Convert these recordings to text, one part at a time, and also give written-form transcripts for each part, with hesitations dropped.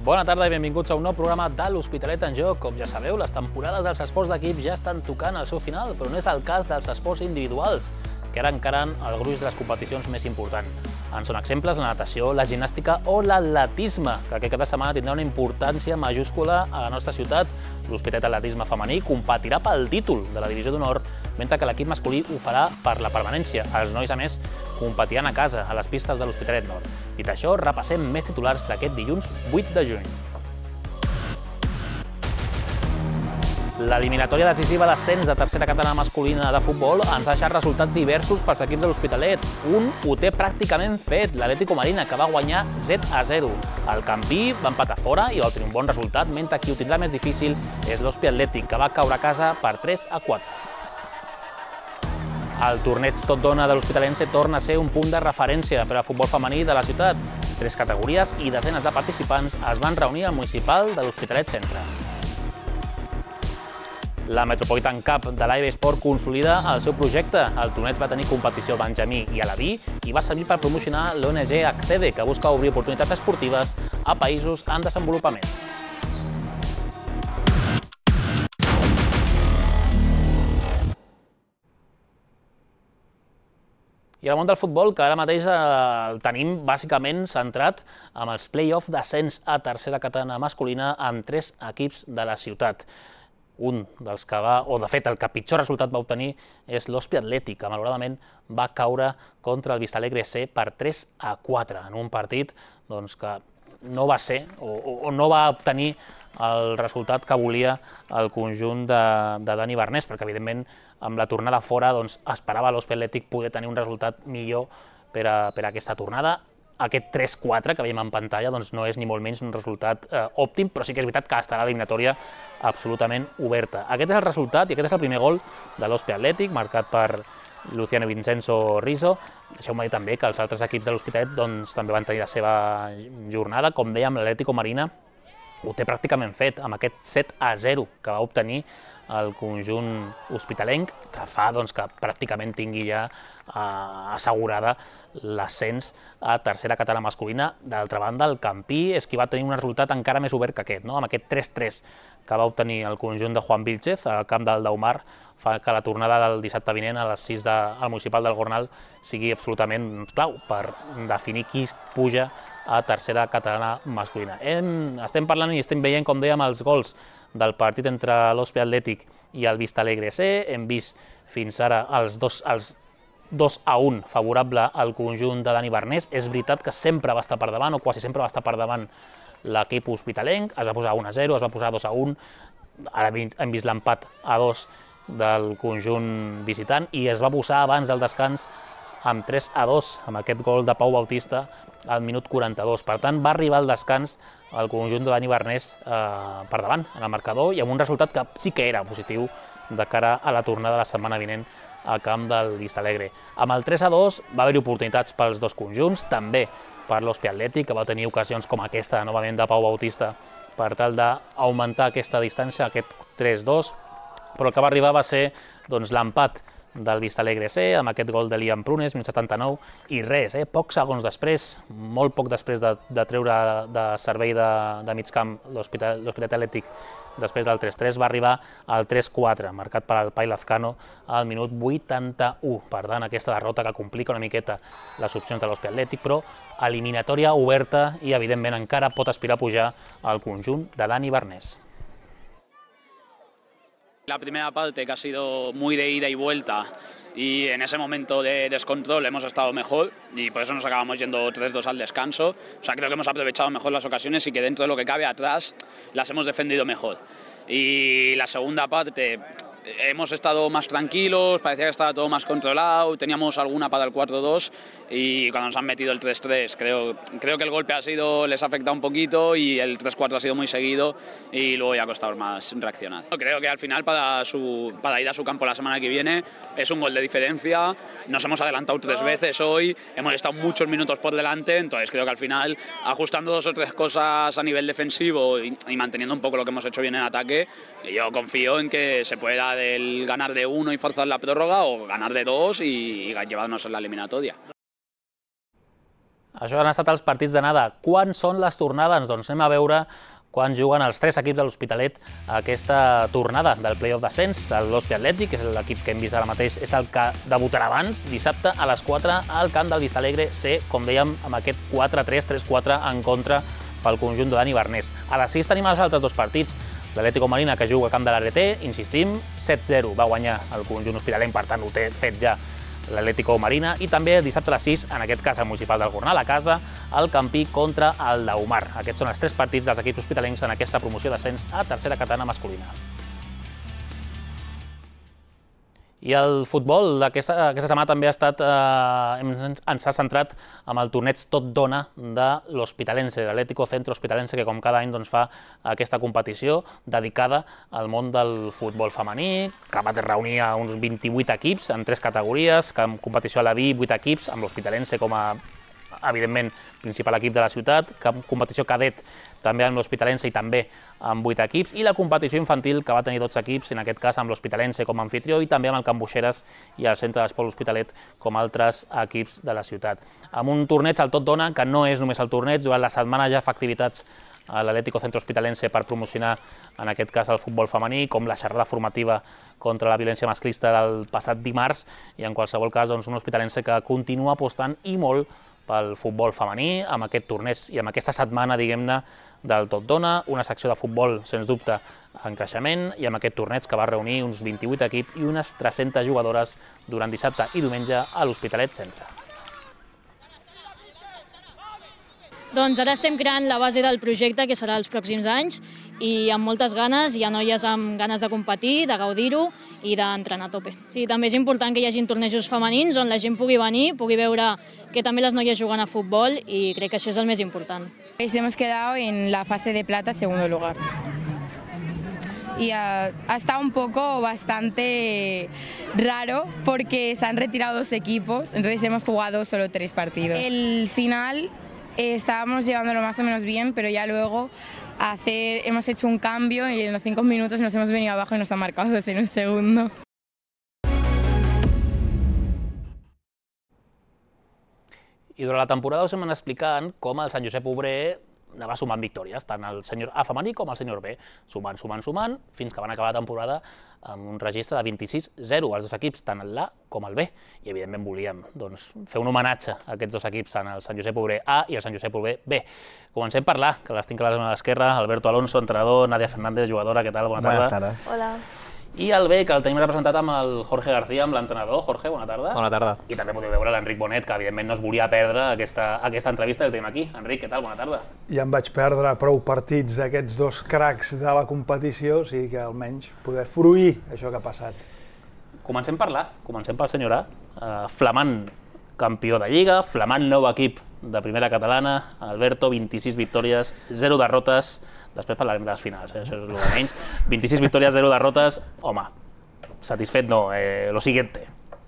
Bona tarda i benvinguts a un nou programa de l'Hospitalet en Joc. Com ja sabeu, les temporades dels esports d'equip ja estan tocant el seu final, però no és el cas dels esports individuals, que ara encaren el gruix de les competicions més importants. En són exemples la natació, la gimnàstica o l'atletisme, que aquest cap de setmana tindrà una importància majúscula a la nostra ciutat. L'Hospitalet Atletisme femení competirà pel títol de la divisió d'honor, mentre que l'equip masculí ho farà per la permanència. Els nois, a més, competiran a casa, a les pistes de l'Hospitalet Nord. Dit això, repassem més titulars d'aquest dilluns 8 de juny. L'eliminatòria decisiva a l'ascens de tercera catalana masculina de futbol ens ha deixat resultats diversos pels equips de l'Hospitalet. Un ho té pràcticament fet, l'Atlético Marina, que va guanyar 7-0. El Campí va empatar fora i va obtenir un bon resultat, mentre qui ho tindrà més difícil és l'Hospi Atlètic, que va caure a casa per 3-4. El torneig Tot Dona de l'Hospitalense torna a ser un punt de referència per al futbol femení de la ciutat. 3 categories i desenes de participants es van reunir al municipal de l'Hospitalet Centre. La Metropolitan Cup de l'AEB Sport consolida el seu projecte. El torneig va tenir competició al Benjamí i a l'Aví i va servir per promocionar l'ONG Accede, que busca obrir oportunitats esportives a països en desenvolupament. I el món del futbol, que ara mateix el tenim bàsicament centrat amb els play-off d'ascens a tercera catalana masculina amb 3 equips de la ciutat. Un dels que va, o de fet el que pitjor resultat va obtenir és l'Hospi Atlètic, que malauradament va caure contra el Vistalegre C per 3-4 en un partit que no va ser o no va obtenir el resultat que volia el conjunt de Dani Barnés, perquè evidentment amb la tornada fora esperava l'Hospi Atlètic poder tenir un resultat millor per a aquesta tornada. Aquest 3-4 que veiem en pantalla no és ni molt menys un resultat òptim, però sí que és veritat que estarà l'eliminatòria absolutament oberta. Aquest és el resultat i aquest és el primer gol de l'Hospi Atlètic, marcat per Luciano Vincenzo Rizzo. Deixeu-me dir també que els altres equips de l'Hospitalet també van tenir la seva jornada. Com dèiem, l'Atlético Marina ho té pràcticament fet amb aquest 7-0 que va obtenir el conjunt hospitalenc, que fa que pràcticament tingui ja assegurada l'ascens a tercera catalana masculina. D'altra banda, el Campí és qui va tenir un resultat encara més obert que aquest, amb aquest 3-3 que va obtenir el conjunt de Juan Vilchez al camp del Daumar, fa que la tornada del dissabte vinent a les 6 al municipal del Gornal sigui absolutament clau per definir qui puja a tercera catalana masculina. Estem parlant i estem veient, com dèiem, els gols del partit entre l'Hospi Atlètic i el Vistalegre C. Hem vist fins ara els 2-1 favorable al conjunt de Dani Barnés. És veritat que sempre va estar per davant, o quasi sempre va estar per davant, l'equip hospitalenc. Es va posar 1-0, es va posar 2-1, ara hem vist l'empat a 2 del conjunt visitant i es va posar abans del descans amb 3-2, amb aquest gol de Pau Bautista al minut 42. Per tant, va arribar al descans el conjunt de Dani Barnés per davant en el marcador i amb un resultat que sí que era positiu de cara a la tornada de la setmana vinent al camp del Vistalegre. Amb el 3-2 va haver-hi oportunitats pels dos conjunts, també per l'Hospi Atlètic, que va tenir ocasions com aquesta, novament de Pau Bautista, per tal d'augmentar aquesta distància, aquest 3-2, però el que va arribar va ser l'empat del Vistalegre C, amb aquest gol de Liam Prunes, 79, i res, pocs segons després, molt poc després de treure de servei de mig camp l'Hospitalet Atlètic, després del 3-3, va arribar al 3-4, marcat per Alpay Lazcano al minut 81. Per tant, aquesta derrota que complica una miqueta les opcions de l'Hospi Atlètic, però eliminatòria oberta i, evidentment, encara pot aspirar a pujar al conjunt de Dani Barnés. La primera parte, que ha sido muy de ida y vuelta, y en ese momento de descontrol hemos estado mejor y por eso nos acabamos yendo 3-2 al descanso. O sea, creo que hemos aprovechado mejor las ocasiones y que dentro de lo que cabe atrás las hemos defendido mejor. Y la segunda parte hemos estado más tranquilos, parecía que estaba todo más controlado, teníamos alguna para el 4-2 y cuando nos han metido el 3-3 creo que el golpe les ha afectado un poquito y el 3-4 ha sido muy seguido y luego ya ha costado más reaccionar. Creo que al final para ir a su campo la semana que viene es un gol de diferencia, nos hemos adelantado 3 veces hoy, hemos estado muchos minutos por delante, entonces creo que al final ajustando 2 o 3 cosas a nivel defensivo y manteniendo un poco lo que hemos hecho bien en ataque, yo confío en que se pueda del ganar de 1 y forzar la prórroga o ganar de 2 y llevarnos en la eliminatoria. Això han estat els partits d'anada. Quan són les tornades? Doncs anem a veure quan juguen els 3 equips de l'Hospitalet a aquesta tornada del play-off d'ascens. L'Hospi Atlètic, que és l'equip que hem vist ara mateix, és el que debutarà abans, dissabte a les 4 al camp del Vistalegre C, com dèiem, amb aquest 4-3, 3-4 en contra pel conjunt de Dani Barnés. A les 6 tenim els altres 2 partits. L'Atlético Marina, que juga al camp de l'ART, insistim, 7-0 va guanyar el conjunt hospitalenc, per tant ho té fet ja l'Atlético Marina, i també dissabte a les 6, en aquest cas el municipal del Gornal, a casa, el Campí contra el Daumar. Aquests són els 3 partits dels equips hospitalencs en aquesta promoció d'ascens a tercera catalana masculina. I el futbol aquesta setmana també ens ha centrat amb el torneig Tot Dona de l'Hospitalense, l'Atlético Centro Hospitalense, que com cada any fa aquesta competició dedicada al món del futbol femení, que va reunir uns 28 equips en 3 categories, que en competició a la B, 8 equips, amb l'Hospitalense com a evidentment, principal equip de la ciutat, competició cadet també amb l'Hospitalense i també amb 8 equips, i la competició infantil, que va tenir 12 equips, en aquest cas amb l'Hospitalense com a anfitrió i també amb el Can Buixeres i el Centre d'Esport L'Hospitalet com altres equips de la ciutat. Amb un torneig al Tot Dona, que no és només el torneig, durant la setmana ja fa activitats a l'Atlético Centro Hospitalense per promocionar, en aquest cas, el futbol femení, com la xerrada formativa contra la violència masclista del passat dimarts, i en qualsevol cas un hospitalense que continua apostant i molt pel futbol femení, amb aquest torneig i amb aquesta setmana, diguem-ne, del Tot Dona, una secció de futbol, sens dubte, en creixement, i amb aquest torneig que va reunir uns 28 equips i unes 300 jugadores durant dissabte i diumenge a l'Hospitalet Centre. Doncs ara estem creant la base del projecte, que serà els pròxims anys, i amb moltes ganes, hi ha noies amb ganes de competir, de gaudir-ho i d'entrenar a tope. Sí, també és important que hi hagi tornejos femenins on la gent pugui venir, pugui veure que també les noies juguen a futbol, i crec que això és el més important. Hemos quedado en la fase de plata, segundo lugar. Y ha estado un poco bastante raro porque se han retirado 2 equipos, entonces hemos jugado solo 3 partidos. El final estábamos llevándolo más o menos bien, pero ya luego hemos hecho un cambio y en los 5 minutos nos hemos venido abajo y nos han marcado 2 en un segundo. I durant la temporada us hem anat explicant com el Sant Josep Obrer anava sumant victòries, tant el senyor A femení com el senyor B, sumant, fins que van acabar la temporada amb un registre de 26-0 als 2 equips, tant el A com el B, i evidentment volíem fer un homenatge a aquests 2 equips, tant el Sant Josep Obrer A i el Sant Josep Obrer B. Comencem per l'A, que les tinc a la zona d'esquerra, Alberto Alonso, entrenador, Nadia Fernández, jugadora, què tal? Bona tarda. Buenas tardes. Hola. I el B, que el tenim representat amb el Jorge García, amb l'entrenador. Jorge, bona tarda. Bona tarda. I també podeu veure l'Enric Bonet, que evidentment no es volia perdre aquesta entrevista, el tenim aquí. Enric, què tal? Bona tarda. Ja em vaig perdre prou partits d'aquests 2 cracs de la competició, o sigui que almenys poder fruir això que ha passat. Comencem per l'A, comencem pel senyor A. Flamant campió de Lliga, flamant nou equip de primera catalana, Alberto, 26 victòries, 0 derrotes. Després parlarem de les finals, això és el de menys. 26 victòries, 0 derrotes. Home, satisfet no, lo siguiente.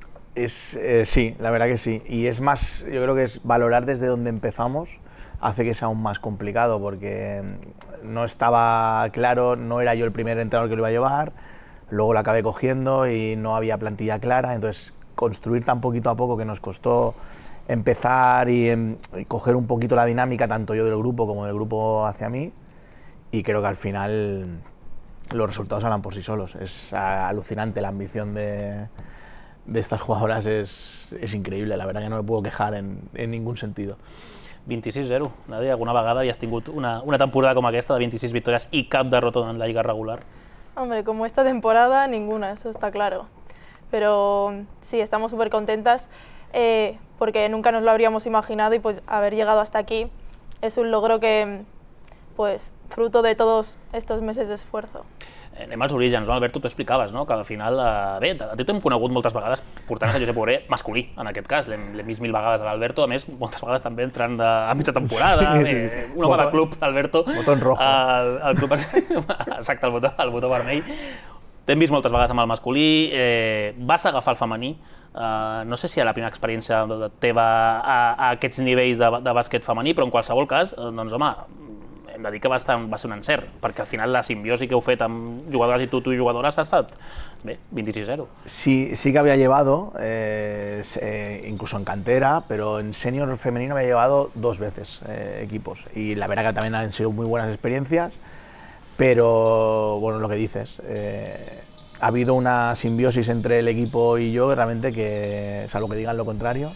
Sí, la verdad que sí. Y es más, yo creo que es valorar desde donde empezamos hace que sea aún más complicado, porque no estaba claro, no era yo el primer entrenador que lo iba a llevar, luego lo acabé cogiendo y no había plantilla clara, entonces construir tan poquito a poco que nos costó empezar y coger un poquito la dinámica, tanto yo del grupo como del grupo hacia mí. Y creo que al final los resultados hablan por sí solos. Es alucinante, la ambición de estas jugadoras es increíble, la verdad que no me puedo quejar en ningún sentido. 26-0. Nadia, alguna vegada havies tingut una temporada como esta de 26 victorias y cap derrota en la Liga regular? Hombre, como esta temporada, ninguna, eso está claro. Pero sí, estamos súper contentas porque nunca nos lo habríamos imaginado, y pues haber llegado hasta aquí es un logro que, pues, fruto de todos estos meses d'esforço. Anem als orígens, no? Alberto, tu explicaves, no? Que al final, bé, a ti t'hem conegut moltes vegades portant a Sant Josep Obrer masculí, en aquest cas, l'hem vist 1000 vegades a l'Alberto, a més, moltes vegades també entrant a mitja temporada, un home de club, Alberto. Botón rojo. El club, exacte, el botó vermell. T'hem vist moltes vegades amb el masculí, vas agafar el femení, no sé si a la primera experiència teva a aquests nivells de bàsquet femení, però en qualsevol cas, doncs home, hem de dir que va ser un encert, perquè al final la simbiosi que heu fet amb jugadores i tu i jugadores ha estat, bé, 26-0. Sí que había llevado, incluso en cantera, pero en senior femenino había llevado 2 veces equipos. Y la verdad que también han sido muy buenas experiencias, pero bueno, lo que dices, ha habido una simbiosis entre el equipo y yo, realmente que, salvo que digan lo contrario,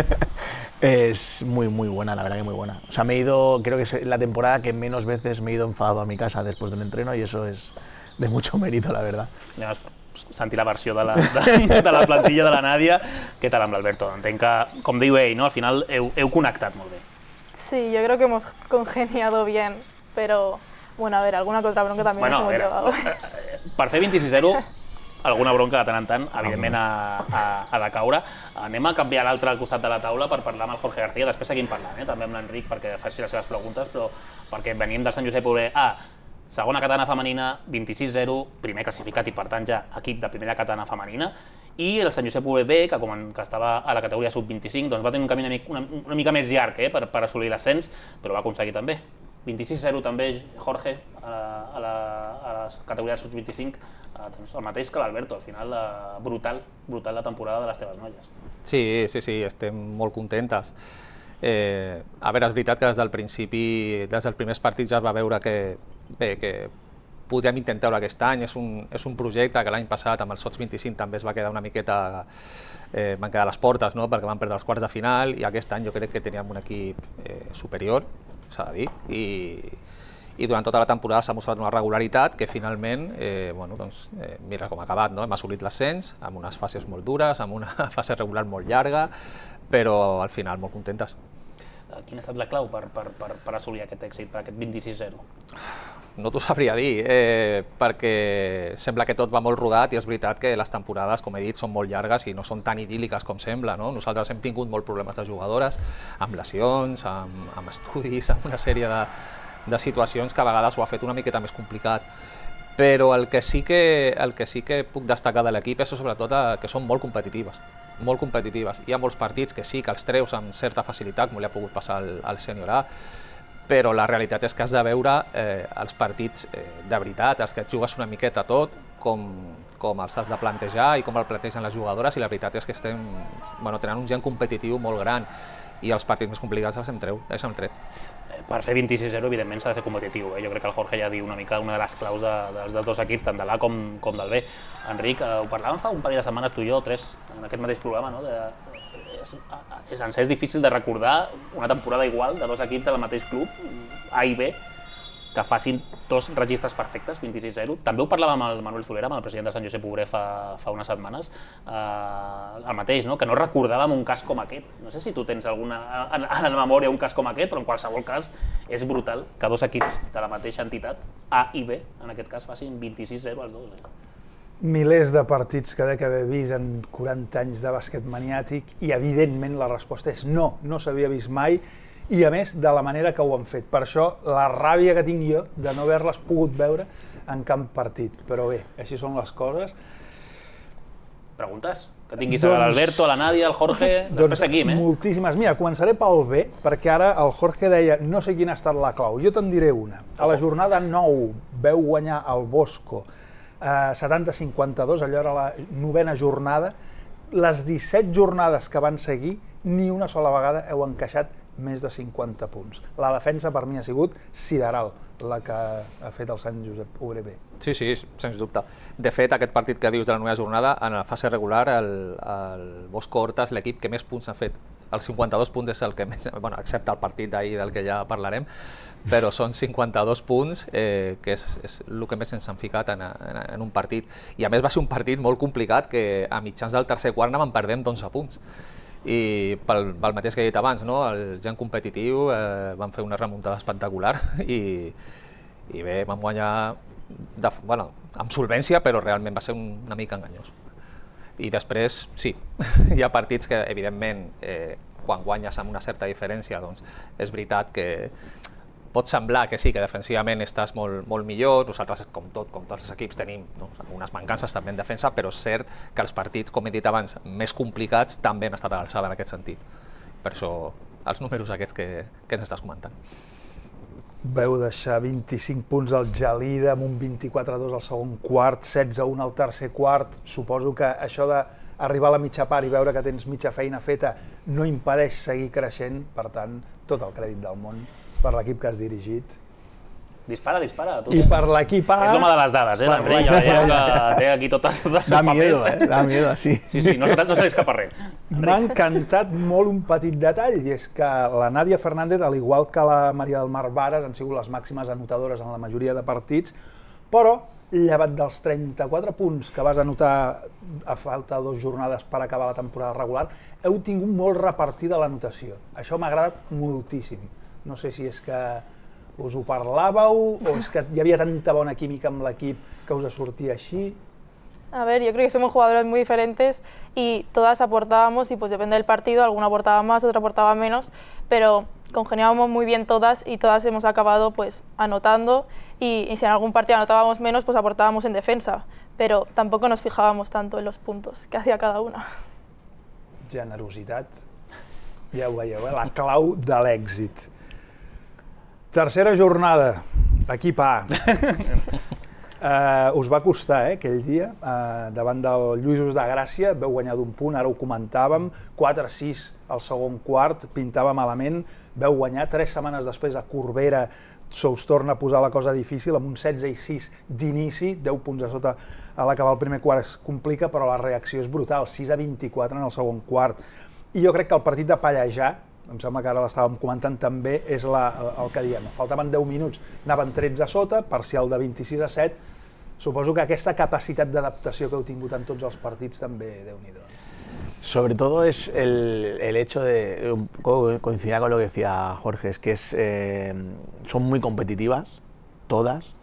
es muy buena, la verdad que muy buena. O sea, creo que es la temporada que menos veces me he ido enfadado a mi casa después de un entreno y eso es de mucho mérito, la verdad. Anem a sentir la versió de la plantilla de la Nàdia. Què tal amb l'Alberto? Entenc que, com diu ell, al final heu connectat molt bé. Sí, yo creo que hemos congeniado bien, pero bueno, a ver, alguna que otra bronca también nos hemos llevado. Per fer 26-0, alguna bronca de tant en tant, evidentment, ha de caure. Anem a canviar a l'altre costat de la taula per parlar amb el Jorge García, després seguim parlant, també amb l'Enric perquè faci les seves preguntes, però perquè venim del Sant Josep Obrer A, segona catalana femenina, 26-0, primer classificat i per tant ja equip de primera catalana femenina, i el Sant Josep Obrer B, que estava a la categoria sub-25, doncs va tenir un camí una mica més llarg per assolir l'ascens, però va aconseguir també. 26-0 també, Jorge, a la categoria sub-25, doncs el mateix que l'Alberto, al final brutal la temporada de les teves noies. Sí, estem molt contentes. A veure, és veritat que des del principi, des dels primers partits ja es va veure que podríem intentar aquest any, és un projecte que l'any passat amb el Sots 25 també es va quedar una miqueta, van quedar a les portes, no? Perquè van perdre els quarts de final i aquest any jo crec que teníem un equip superior, s'ha de dir, i durant tota la temporada s'ha mostrat una regularitat que finalment, mira com ha acabat, no? Hem assolit l'ascens amb unes fases molt dures, amb una fase regular molt llarga, però al final molt contentes. Quina ha estat la clau per assolir aquest èxit, per aquest 26-0? No t'ho sabria dir, perquè sembla que tot va molt rodat i és veritat que les temporades, com he dit, són molt llargues i no són tan idíl·liques com sembla. Nosaltres hem tingut molts problemes de jugadores, amb lesions, amb estudis, amb una sèrie de situacions que a vegades ho ha fet una miqueta més complicat. Però el que sí que puc destacar de l'equip és sobretot que són molt competitives. Molt competitives. Hi ha molts partits que sí que els treus amb certa facilitat, com li ha pogut passar al sènior A, però la realitat és que has de veure els partits de veritat, els que et jugues una miqueta tot, com els has de plantejar i com el plantegen les jugadores, i la veritat és que estem tenen un gen competitiu molt gran i els partits més complicats els hem tret. Per fer 26-0, evidentment, s'ha de ser competitiu. Jo crec que el Jorge ja diu una mica una de les claus dels dos equips, tant de l'A com del B. Enric, ho parlàvem fa un parell de setmanes tu i jo, 3, en aquest mateix programa, no? És difícil de recordar una temporada igual de dos equips del mateix club, A i B, que facin dos registres perfectes, 26-0. També ho parlàvem amb el Manuel Zulera, amb el president de Sant Josep Obrer fa unes setmanes, el mateix, no? Que no recordàvem un cas com aquest. No sé si tu tens alguna en la memòria un cas com aquest, però en qualsevol cas és brutal que dos equips de la mateixa entitat, A i B, en aquest cas facin 26-0 als dos. Milers de partits que dec haver vist en 40 anys de bàsquet maniàtic i evidentment la resposta és no s'havia vist mai i a més de la manera que ho han fet. Per això la ràbia que tinc jo de no haver-les pogut veure en cap partit. Però bé, així són les coses. Preguntes? Que tinguis a l'Alberto, a la Nàdia, al Jorge, després seguim, Moltíssimes. Mira, començaré pel B, perquè ara el Jorge deia no sé quina ha estat la clau. Jo te'n diré una. A la jornada 9 veu guanyar el Bosco 70-52, allò era la 9ª jornada. Les 17 jornades que van seguir, ni una sola vegada heu encaixat més de 50 punts. La defensa per mi ha sigut sideral, la que ha fet el Sant Josep Obrer B. Sí, sens dubte. De fet, aquest partit que dius de la 9ª jornada, en la fase regular, el Bosco Horta és l'equip que més punts ha fet. El 52 punts és el que més, excepte el partit d'ahir del que ja parlarem, però són 52 punts, que és el que més ens han ficat en un partit. I a més va ser un partit molt complicat, que a mitjans del tercer quart anàvem perdent d'11 punts. I pel mateix que he dit abans, el gen competitiu, van fer una remuntada espectacular i bé, vam guanyar amb solvència, però realment va ser una mica enganyós. I després, sí, hi ha partits que, evidentment, quan guanyes amb una certa diferència, doncs és veritat que pot semblar que sí, que defensivament estàs molt millor. Nosaltres, com tots els equips, tenim algunes mancances també en defensa, però és cert que els partits, com he dit abans, més complicats també han estat a l'alçada en aquest sentit. Per això, els números aquests que ens estàs comentant. Veu deixar 25 punts al Gelida amb un 24-2 al segon quart, 16-1 al tercer quart. Suposo que això d'arribar a la mitja part i veure que tens mitja feina feta no impedeix seguir creixent, per tant, tot el crèdit del món per l'equip que has dirigit. Dispara, tu. I per l'equip A... És l'home de les dades, l'Andrei, ja veieu que té aquí tots els seus papers. Da miedo, sí. Sí, no se li escapa res. M'ha encantat molt un petit detall, i és que la Nàdia Fernández, al igual que la Maria del Mar Vares, han sigut les màximes anotadores en la majoria de partits, però llevat dels 34 punts que vas anotar a falta de 2 jornades per acabar la temporada regular, heu tingut molt repartida l'anotació. Això m'ha agradat moltíssim. No sé si és que us ho parlàveu o és que hi havia tanta bona química amb l'equip que us sortia així. A ver, yo creo que somos jugadores muy diferentes y todas aportábamos y pues depende del partido, alguna aportaba más, otra aportaba menos, pero congeniábamos muy bien todas y todas hemos acabado pues anotando y si en algún partido anotábamos menos pues aportábamos en defensa, pero tampoco nos fijábamos tanto en los puntos que hacía cada una. Generositat, ja ho veieu, la clau de l'èxit. Tercera jornada, equip A. Us va costar, aquell dia, davant del Lluïsos de Gràcia, veu guanyar d'un punt, ara ho comentàvem, 4-6 al segon quart, pintava malament, veu guanyar, 3 setmanes després a Corbera se us torna a posar la cosa difícil, amb un 16-6 d'inici, 10 punts a sota a l'acabar el primer quart es complica, però la reacció és brutal, 6-24 en el segon quart. I jo crec que el partit de Pallejà, em sembla que ara l'estàvem comentant també, és el que diem. Faltaven 10 minuts, anaven 13 a sota, parcial de 26-7. Suposo que aquesta capacitat d'adaptació que heu tingut en tots els partits també, Déu-n'hi-do. Sobre todo es el hecho de, un poco coincidir con lo que decía Jorge, es que son muy competitivas, todas,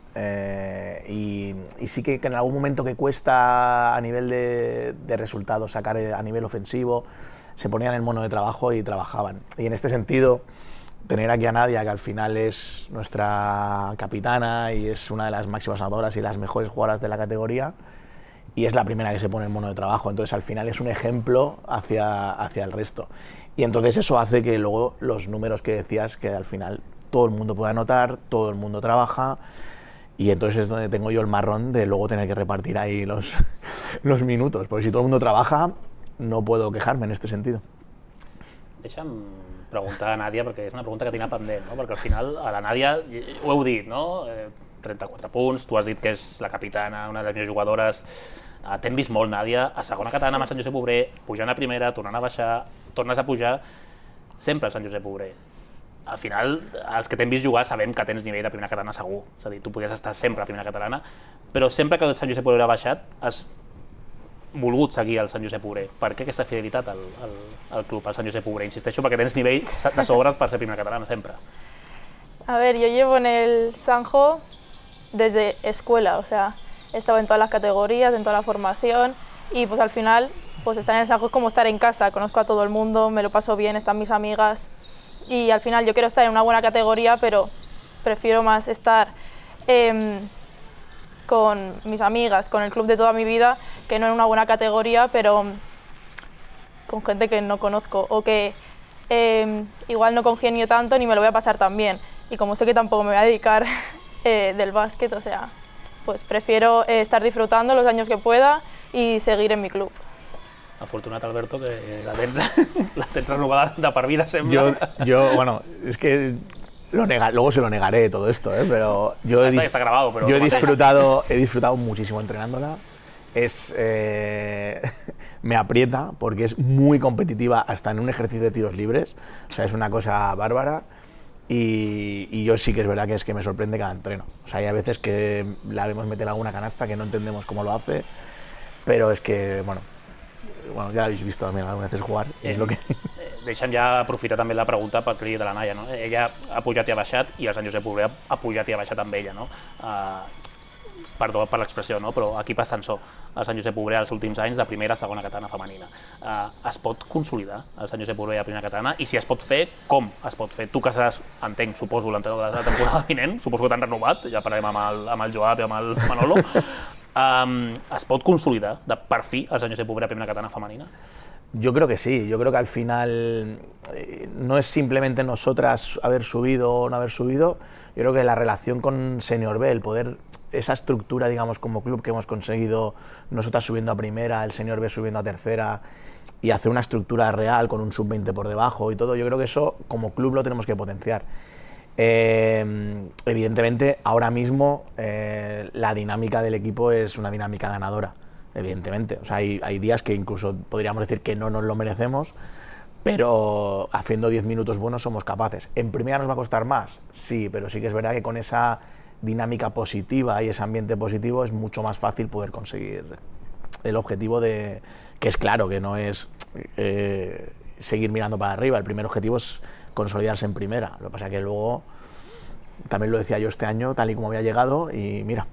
y sí que en algún momento que cuesta a nivel de resultados sacar a nivel ofensivo, se ponían el mono de trabajo y trabajaban. Y en este sentido, tener aquí a Nadia, que al final es nuestra capitana y es una de las máximas anotadoras y las mejores jugadoras de la categoría, y es la primera que se pone el mono de trabajo, entonces al final es un ejemplo hacia el resto. Y entonces eso hace que luego los números que decías, que al final todo el mundo puede anotar, todo el mundo trabaja, y entonces es donde tengo yo el marrón de luego tener que repartir ahí los minutos, porque si todo el mundo trabaja, no puedo quejarme en este sentido. Deixa'm preguntar a Nàdia, perquè és una pregunta que tinc pendent, no? Perquè al final a la Nàdia, ho heu dit, no? 34 punts, tu has dit que és la capitana, una de les millors jugadores. T'hem vist molt, Nàdia, a segona catalana amb el Sant Josep Obrer, pujant a primera, tornant a baixar, tornes a pujar, sempre al Sant Josep Obrer. Al final, els que t'hem vist jugar sabem que tens nivell de primera catalana segur, és a dir, tu podies estar sempre a primera catalana, però sempre que el Sant Josep Obrer ha baixat, has volgut seguir al Sant Josep Obrer. Per què aquesta fidelitat al club, al Sant Josep Obrer? Insisteixo, perquè tens nivell de sobres per ser primera catalana, sempre. A ver, yo llevo en el Sanjo desde escuela, o sea, he estado en todas las categorías, en toda la formación y pues al final pues estar en el Sanjo es como estar en casa, conozco a todo el mundo, me lo paso bien, están mis amigas y al final yo quiero estar en una buena categoría, pero prefiero más estar con mis amigas, con el club de toda mi vida, que no en una buena categoría, pero con gente que no conozco o que igual no congenio tanto ni me lo voy a pasar tan bien. Y como sé que tampoco me voy a dedicar del básquet, o sea, pues prefiero estar disfrutando los años que pueda y seguir en mi club. Afortunat, Alberto, que la tens renovada de per vida, sembla. Yo, bueno, es que luego se lo negaré todo esto, pero yo está grabado, pero yo he disfrutado muchísimo entrenándola. Me aprieta porque es muy competitiva hasta en un ejercicio de tiros libres, o sea, es una cosa bárbara. Y yo sí que es verdad que me sorprende cada entreno. O sea, hay a veces que la vemos meter alguna canasta que no entendemos cómo lo hace, pero es que, bueno, ya la habéis visto también algunas veces jugar, és lo que... Deixa'm ja aprofitar també la pregunta pel que li he dit a la Naia, no? Ella ha pujat i ha baixat i el Sant Josep Obrer ha pujat i ha baixat amb ella, no? Perdó per l'expressió, no? Però equip ascensor, el Sant Josep Obrer als últims anys de primera a segona catalana femenina. Es pot consolidar el Sant Josep Obrer a primera catalana i si es pot fer, com es pot fer? Tu que seràs, entenc, suposo, l'entrenador de la temporada vinent, suposo que t'han renovat, ja parlarem amb el Joab i amb el Manolo. Es pot consolidar de per fi el Sant Josep Obrer a primera catalana femenina? Yo creo que sí, yo creo que al final no es simplemente nosotras haber subido o no haber subido, yo creo que la relación con Senior B, el poder, esa estructura, digamos, como club que hemos conseguido, nosotras subiendo a primera, el Senior B subiendo a tercera, y hacer una estructura real con un sub-20 por debajo y todo, yo creo que eso como club lo tenemos que potenciar. Evidentemente, ahora mismo la dinámica del equipo es una dinámica ganadora. Evidentemente, o sea, hay días que incluso podríamos decir que no nos lo merecemos, pero haciendo 10 minutos buenos somos capaces. ¿En primera nos va a costar más? Sí, pero sí que es verdad que con esa dinámica positiva y ese ambiente positivo es mucho más fácil poder conseguir el objetivo que es claro, que no es seguir mirando para arriba. El primer objetivo es consolidarse en primera. Lo que pasa es que luego, también lo decía yo este año, tal y como había llegado, y mira...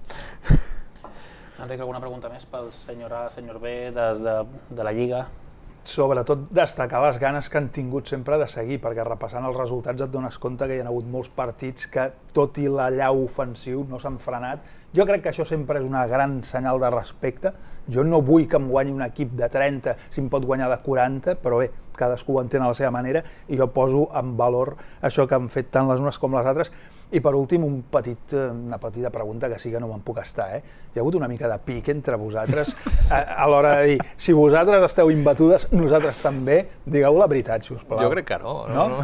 Enric, alguna pregunta més pel senyor A, senyor B, de la Lliga? Sobretot destacar les ganes que han tingut sempre de seguir, perquè repassant els resultats et dones compte que hi ha hagut molts partits que, tot i l'allau ofensiu, no s'han frenat. Jo crec que això sempre és una gran senyal de respecte. Jo no vull que em guanyi un equip de 30 si em pot guanyar de 40, però bé, cadascú ho entén a la seva manera i jo poso en valor això que han fet tant les unes com les altres. I per últim, una petita pregunta que sí que no me'n puc estar. Hi ha hagut una mica de pic entre vosaltres a l'hora de dir, si vosaltres esteu imbatudes, nosaltres també, digueu la veritat, si us plau. Jo crec que no.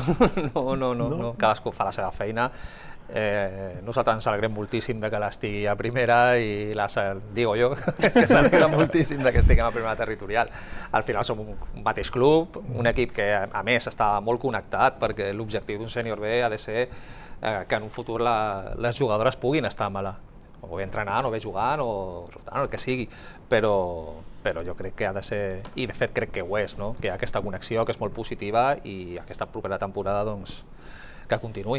No. Cadascú fa la seva feina. Nosaltres ens alegrem moltíssim de que l'estigui a primera i digo jo que s'alegra moltíssim de que estiguem a primera territorial. Al final som un mateix club, un equip que a més està molt connectat, perquè l'objectiu d'un sènior B ha de ser que en un futur les jugadores puguin estar amb o bé entrenant o bé jugant o el que sigui, però jo crec que ha de ser, i de fet crec que ho és, no? Que hi ha aquesta connexió que és molt positiva i aquesta propera temporada doncs, que continuï.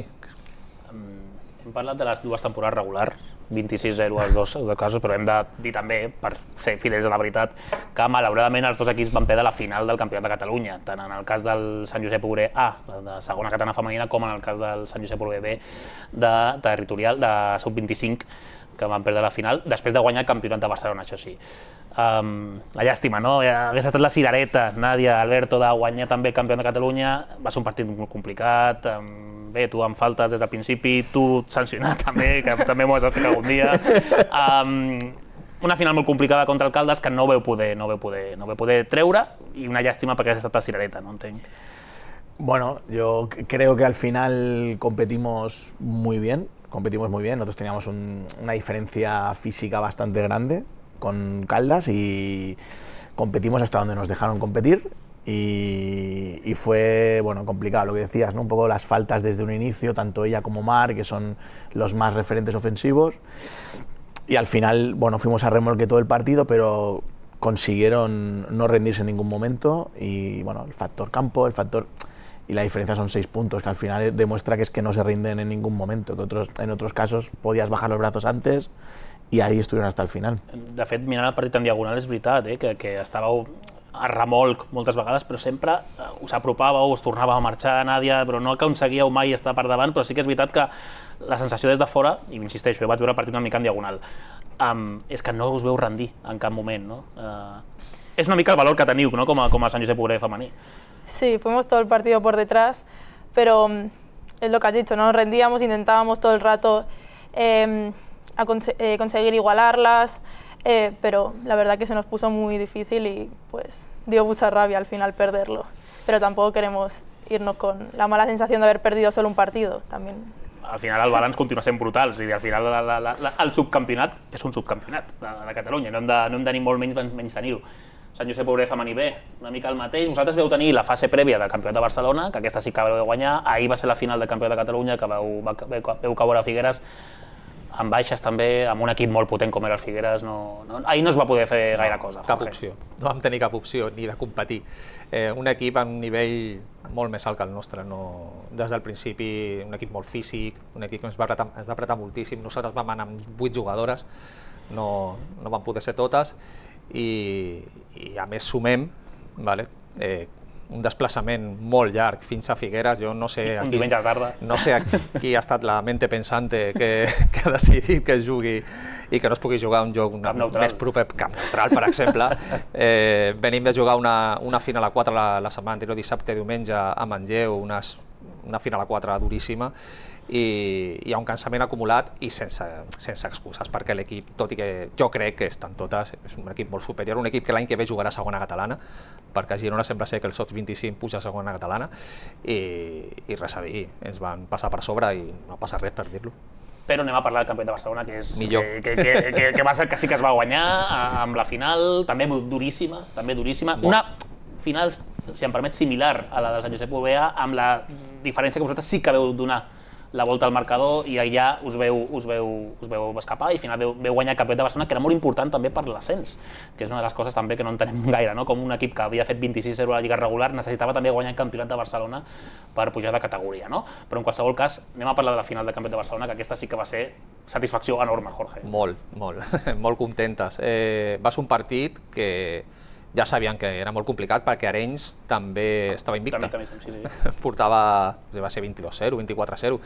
Hem parlat de les dues temporades regulars, 26-0 als dos casos, però hem de dir també, per ser fidels a la veritat, que malauradament els dos equips van perdre la final del Campionat de Catalunya, tant en el cas del Sant Josep Obré A, de segona catalana femenina, com en el cas del Sant Josep Obré B, de territorial, de sub-25, que van perdre la final, després de guanyar el Campionat de Barcelona, això sí. La llàstima, no? Hauria estat la cirereta, Nàdia, Alberto, de guanyar també el Campionat de Catalunya, va ser un partit molt complicat, bé, tu em faltes des del principi, tu sancionat també, que també m'ho has explicat algun dia. Una final molt complicada contra el Caldes que no veu poder treure, i una llàstima perquè ha estat la cirereta, no entenc. Bueno, yo creo que al final competimos muy bien, nosotros teníamos una diferencia física bastante grande con Caldas y competimos hasta donde nos dejaron competir y fue complicado lo que decías, ¿no? Un poco las faltas desde un inicio, tanto ella como Mar, que son los más referentes ofensivos, y al final fuimos a remolque todo el partido, pero consiguieron no rendirse en ningún momento y el factor campo, y la diferencia son 6 puntos, que al final demuestra que es que no se rinden en ningún momento, que en otros casos podías bajar los brazos antes i ahí estuvieron hasta el final. De fet, mirant el partit en diagonal és veritat, que estàveu a remolc moltes vegades, però sempre us apropàveu, us tornàveu a marxar, Nàdia, però no aconseguíeu mai estar per davant, però sí que és veritat que la sensació des de fora, i insisteixo, jo vaig veure el partit una mica en diagonal, és que no us veu rendir en cap moment, no? És una mica el valor que teniu, no? Com a Sant Josep Obré femení. Sí, fuimos todo el partido por detrás, pero es lo que has dicho, no nos rendíamos, intentábamos todo el rato conseguir igualarlas, pero la verdad que se nos puso muy difícil y pues dio mucha rabia al final perderlo. Pero tampoco queremos irnos con la mala sensación de haber perdido solo un partido también. Al final el balanç continua sent brutal, és a dir, al final el subcampionat és un subcampionat de Catalunya, no hem de ni molt menys tenir-ho. Sant Josep Obré femení B, una mica el mateix. Vosaltres veu tenir la fase prèvia del Campionat de Barcelona, que aquesta sí que vau guanyar, ahir va ser la final del Campionat de Catalunya, que veu caure a Figueres, amb baixes també, amb un equip molt potent com era el Figueres, ahir no es va poder fer gaire cosa. Cap opció, no vam tenir cap opció ni de competir. Un equip a un nivell molt més alt que el nostre, des del principi un equip molt físic, un equip que ens va apretar moltíssim, nosaltres vam anar amb 8 jugadores, no van poder ser totes, i a més sumem un desplaçament molt llarg fins a Figueres. Jo no sé un diumenge a la tarda. No sé qui ha estat la mente pensante que ha decidit que es jugui i que no es pugui jugar un joc més proper, Camp Neutral, per exemple. Venim de jugar una final a 4 la setmana anterior, dissabte i diumenge a Manlleu, una final a 4 duríssima, i hi ha un cansament acumulat i sense excuses, perquè l'equip, tot i que jo crec que estan totes, és un equip molt superior, un equip que l'any que ve jugarà a segona catalana, perquè a Girona sembla ser que el Sots 25 puja a segona catalana, i res a dir, ens van passar per sobre i no passa res per dir-lo. Però anem a parlar del Campionat de Barcelona, que és que va ser que sí que es va guanyar amb la final, també duríssima, una final, si em permet, similar a la del Sant Josep Ubea, amb la diferència que vosaltres sí que veu donar la volta al marcador i allà us veu escapar i al final veu guanyar el Campionat de Barcelona, que era molt important també per l'ascens, que és una de les coses també que no entenem gaire, no? Com un equip que havia fet 26-0 a la Lliga regular necessitava també guanyar el Campionat de Barcelona per pujar de categoria, no? Però en qualsevol cas anem a parlar de la final del Campionat de Barcelona, que aquesta sí que va ser satisfacció enorme, Jorge. Molt contentes. Va ser un partit que ja sabien que era molt complicat perquè Arenys també estava invicta. Sí. Portava, va ser 22-0, 24-0,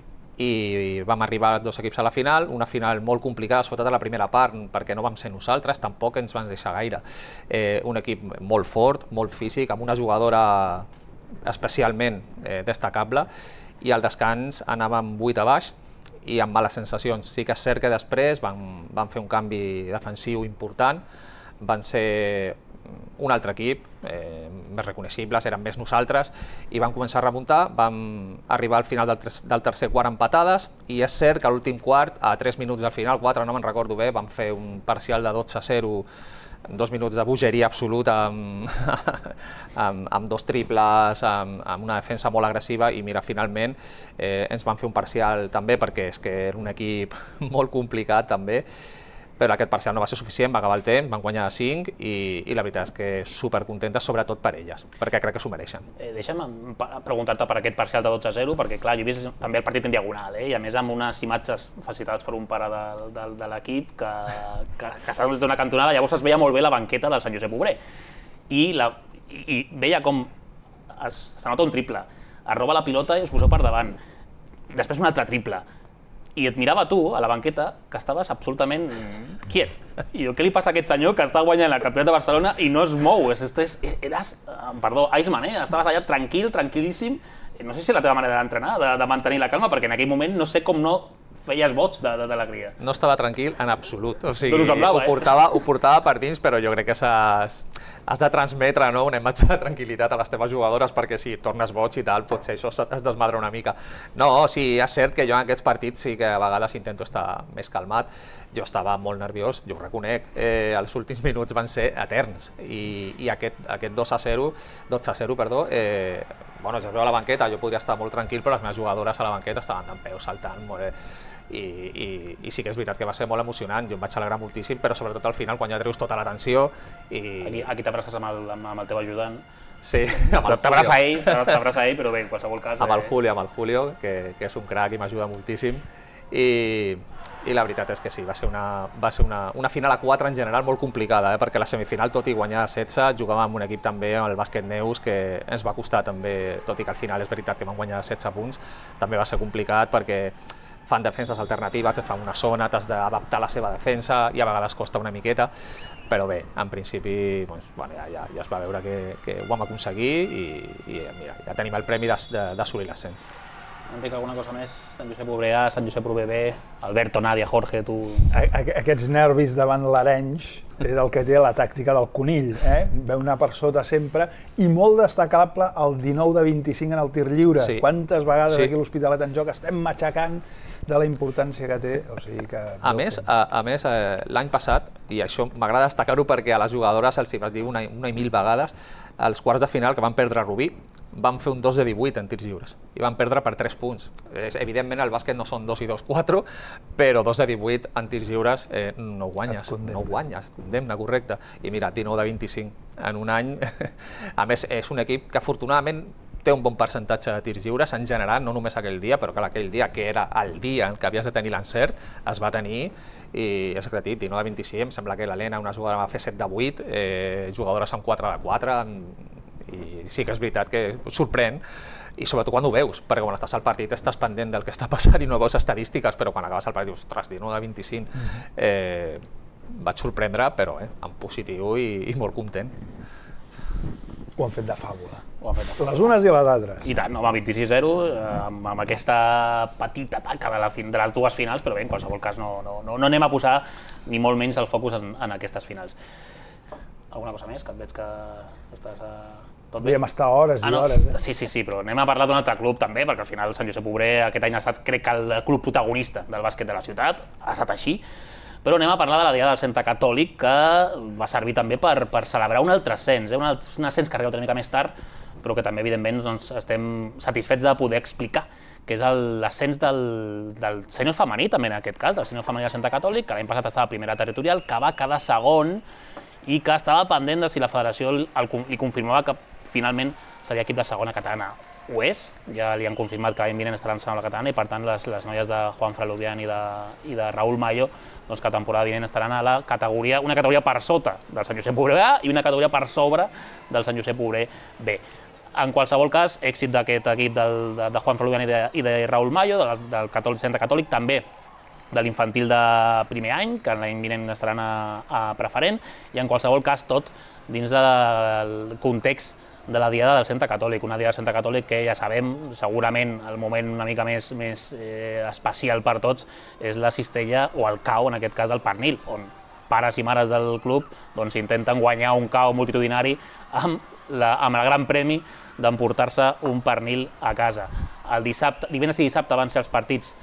i vam arribar dos equips a la final, una final molt complicada, sobretot a la primera part, perquè no vam ser nosaltres, tampoc ens van deixar gaire. Un equip molt fort, molt físic, amb una jugadora especialment destacable, i al descans anàvem 8 a baix i amb males sensacions. Sí que és cert que després van fer un canvi defensiu important, van ser un altre equip, més reconeixibles, eren més nosaltres, i vam començar a remuntar, vam arribar al final del tercer quart empatades, i és cert que a l'últim quart, a 3 minuts del final, 4, no me'n recordo bé, vam fer un parcial de 12-0, 2 minuts de bogeria absoluta, amb 2 triples, amb una defensa molt agressiva, i mira, finalment ens van fer un parcial també, perquè és que era un equip molt complicat també, però aquest parcial no va ser suficient, va acabar el temps, van guanyar 5 i la veritat és que supercontentes, sobretot per elles, perquè crec que s'ho mereixen. Deixa'm preguntar-te per aquest parcial de 12-0, perquè clar, jo he vist també el partit en diagonal, i a més amb unes imatges facilitades per un pare de l'equip que estava des d'una cantonada, llavors es veia molt bé la banqueta del Sant Josep Obrer, i veia com s'anota un triple, es roba la pilota i us poseu per davant, després un altre triple, i et mirava tu, a la banqueta, que estaves absolutament quiet. I diu, què li passa a aquest senyor que està guanyant el Campionat de Barcelona i no es mou? Eres, perdó, Iceman, estaves allà tranquil·líssim. No sé si la teva manera d'entrenar, de mantenir la calma, perquè en aquell moment no sé com no feies bots d'alegria. No estava tranquil en absolut, o sigui, ho semblava, ho portava per dins, però jo crec que has de transmetre una imatge de tranquil·litat a les teves jugadores, perquè si tornes boig i tal, potser això es desmadra una mica. No, sí, és cert que jo en aquests partits sí que a vegades intento estar més calmat. Jo estava molt nerviós, jo ho reconec. Els últims minuts van ser eterns i aquest 12-0, bueno, ja es veu a la banqueta, jo podria estar molt tranquil, però les meves jugadores a la banqueta estaven dempeus, saltant molt bé. I sí que és veritat que va ser molt emocionant, jo em vaig alegrar moltíssim, però sobretot al final, quan ja treus tota l'atenció i... Aquí t'abraces amb el teu ajudant. Sí, amb el Julio. T'abraça ell, però bé, en qualsevol cas... Amb el Julio, que és un crac i m'ajuda moltíssim. I la veritat és que sí, va ser una final a 4 en general molt complicada, perquè la semifinal, tot i guanyar 16, jugàvem amb un equip també, amb el Bàsquet Neus, que ens va costar també, tot i que al final és veritat que vam guanyar 16 punts, també va ser complicat perquè fan defenses alternatives, et fan una zona, t'has d'adaptar a la seva defensa i a vegades costa una miqueta, però bé, en principi ja es va veure que ho vam aconseguir i mira, ja tenim el premi d'assolir l'ascens. Enric, alguna cosa més? Sant Josep Obreà, Sant Josep UBB, Alberto, Nàdia, Jorge, tu... Aquests nervis davant l'Arenys és el que té la tàctica del conill, veu anar per sota sempre, i molt destacable el 19 de 25 en el tir lliure. Sí. Quantes vegades aquí a l'Hospitalet en joc estem matxacant de la importància que té, o sigui que... A més, l'any passat, i això m'agrada destacar-ho perquè a les jugadores els hi vaig dir una i mil vegades, als quarts de final que van perdre a Rubí, van fer un 2 de 18 en tirs lliures i van perdre per 3 punts. Evidentment el bàsquet no són 2 i 2, 4, però 2 de 18 en tirs lliures no guanyes, condemna, correcte. I mira, 19 de 25 en un any. A més, és un equip que afortunadament té un bon percentatge de tirs lliures en general, no només aquell dia, però que aquell dia, que era el dia en què havies de tenir l'encert, es va tenir, i és gratit, 19 de 25, em sembla que l'Helena, una jugadora va fer 7 de 8, jugadores amb 4 de 4, I sí que és veritat que sorprèn, i sobretot quan ho veus, perquè quan estàs al partit estàs pendent del que està passant i no veus estadístiques, però quan acabes el partit dius, ostres, 19 de 25, vaig sorprendre, però en positiu i molt content. Ho han fet de fàbula. Ho han fet de fàbula. Les unes i les altres. I tant, home, 26-0, amb aquesta petita taca de les dues finals, però bé, en qualsevol cas no anem a posar ni molt menys el focus en aquestes finals. Alguna cosa més? Que et veig que estàs... Tot bé? Podríem estar hores i hores. Sí, però anem a parlar d'un altre club també, perquè al final Sant Josep Obrer aquest any ha estat, crec que, el club protagonista del bàsquet de la ciutat, ha estat així, però anem a parlar de la Diada del Centre Catòlic, que va servir també per celebrar un altre ascens, un ascens que arriba una mica més tard, però que també, evidentment, estem satisfets de poder explicar, que és l'ascens del sènior femení, també en aquest cas, del sènior femení del Centre Catòlic, que l'any passat estava a primera territorial, que va quedar segon i que estava pendent de si la federació li confirmava que finalment seria equip de segona catalana. Ho és, ja li han confirmat que l'any vinent estaran en segona catalana i per tant les noies de Juan Fralubian i de Raúl Mayo, doncs que la temporada vinent estaran a una categoria per sota del Sant Josep Obrer A i una categoria per sobre del Sant Josep Obrer B. En qualsevol cas, èxit d'aquest equip de Juan Fralubian i de Raúl Mayo, del Centre Catòlic, també de l'infantil de primer any, que l'any vinent estaran a preferent, i en qualsevol cas tot dins del context de la Diada del Centre Catòlic, una Diada del Centre Catòlic que ja sabem, segurament el moment una mica més especial per tots és la cistella o el CAO, en aquest cas del pernil, on pares i mares del club intenten guanyar un CAO multitudinari amb el gran premi d'emportar-se un pernil a casa. Divendres i dissabte van ser els partits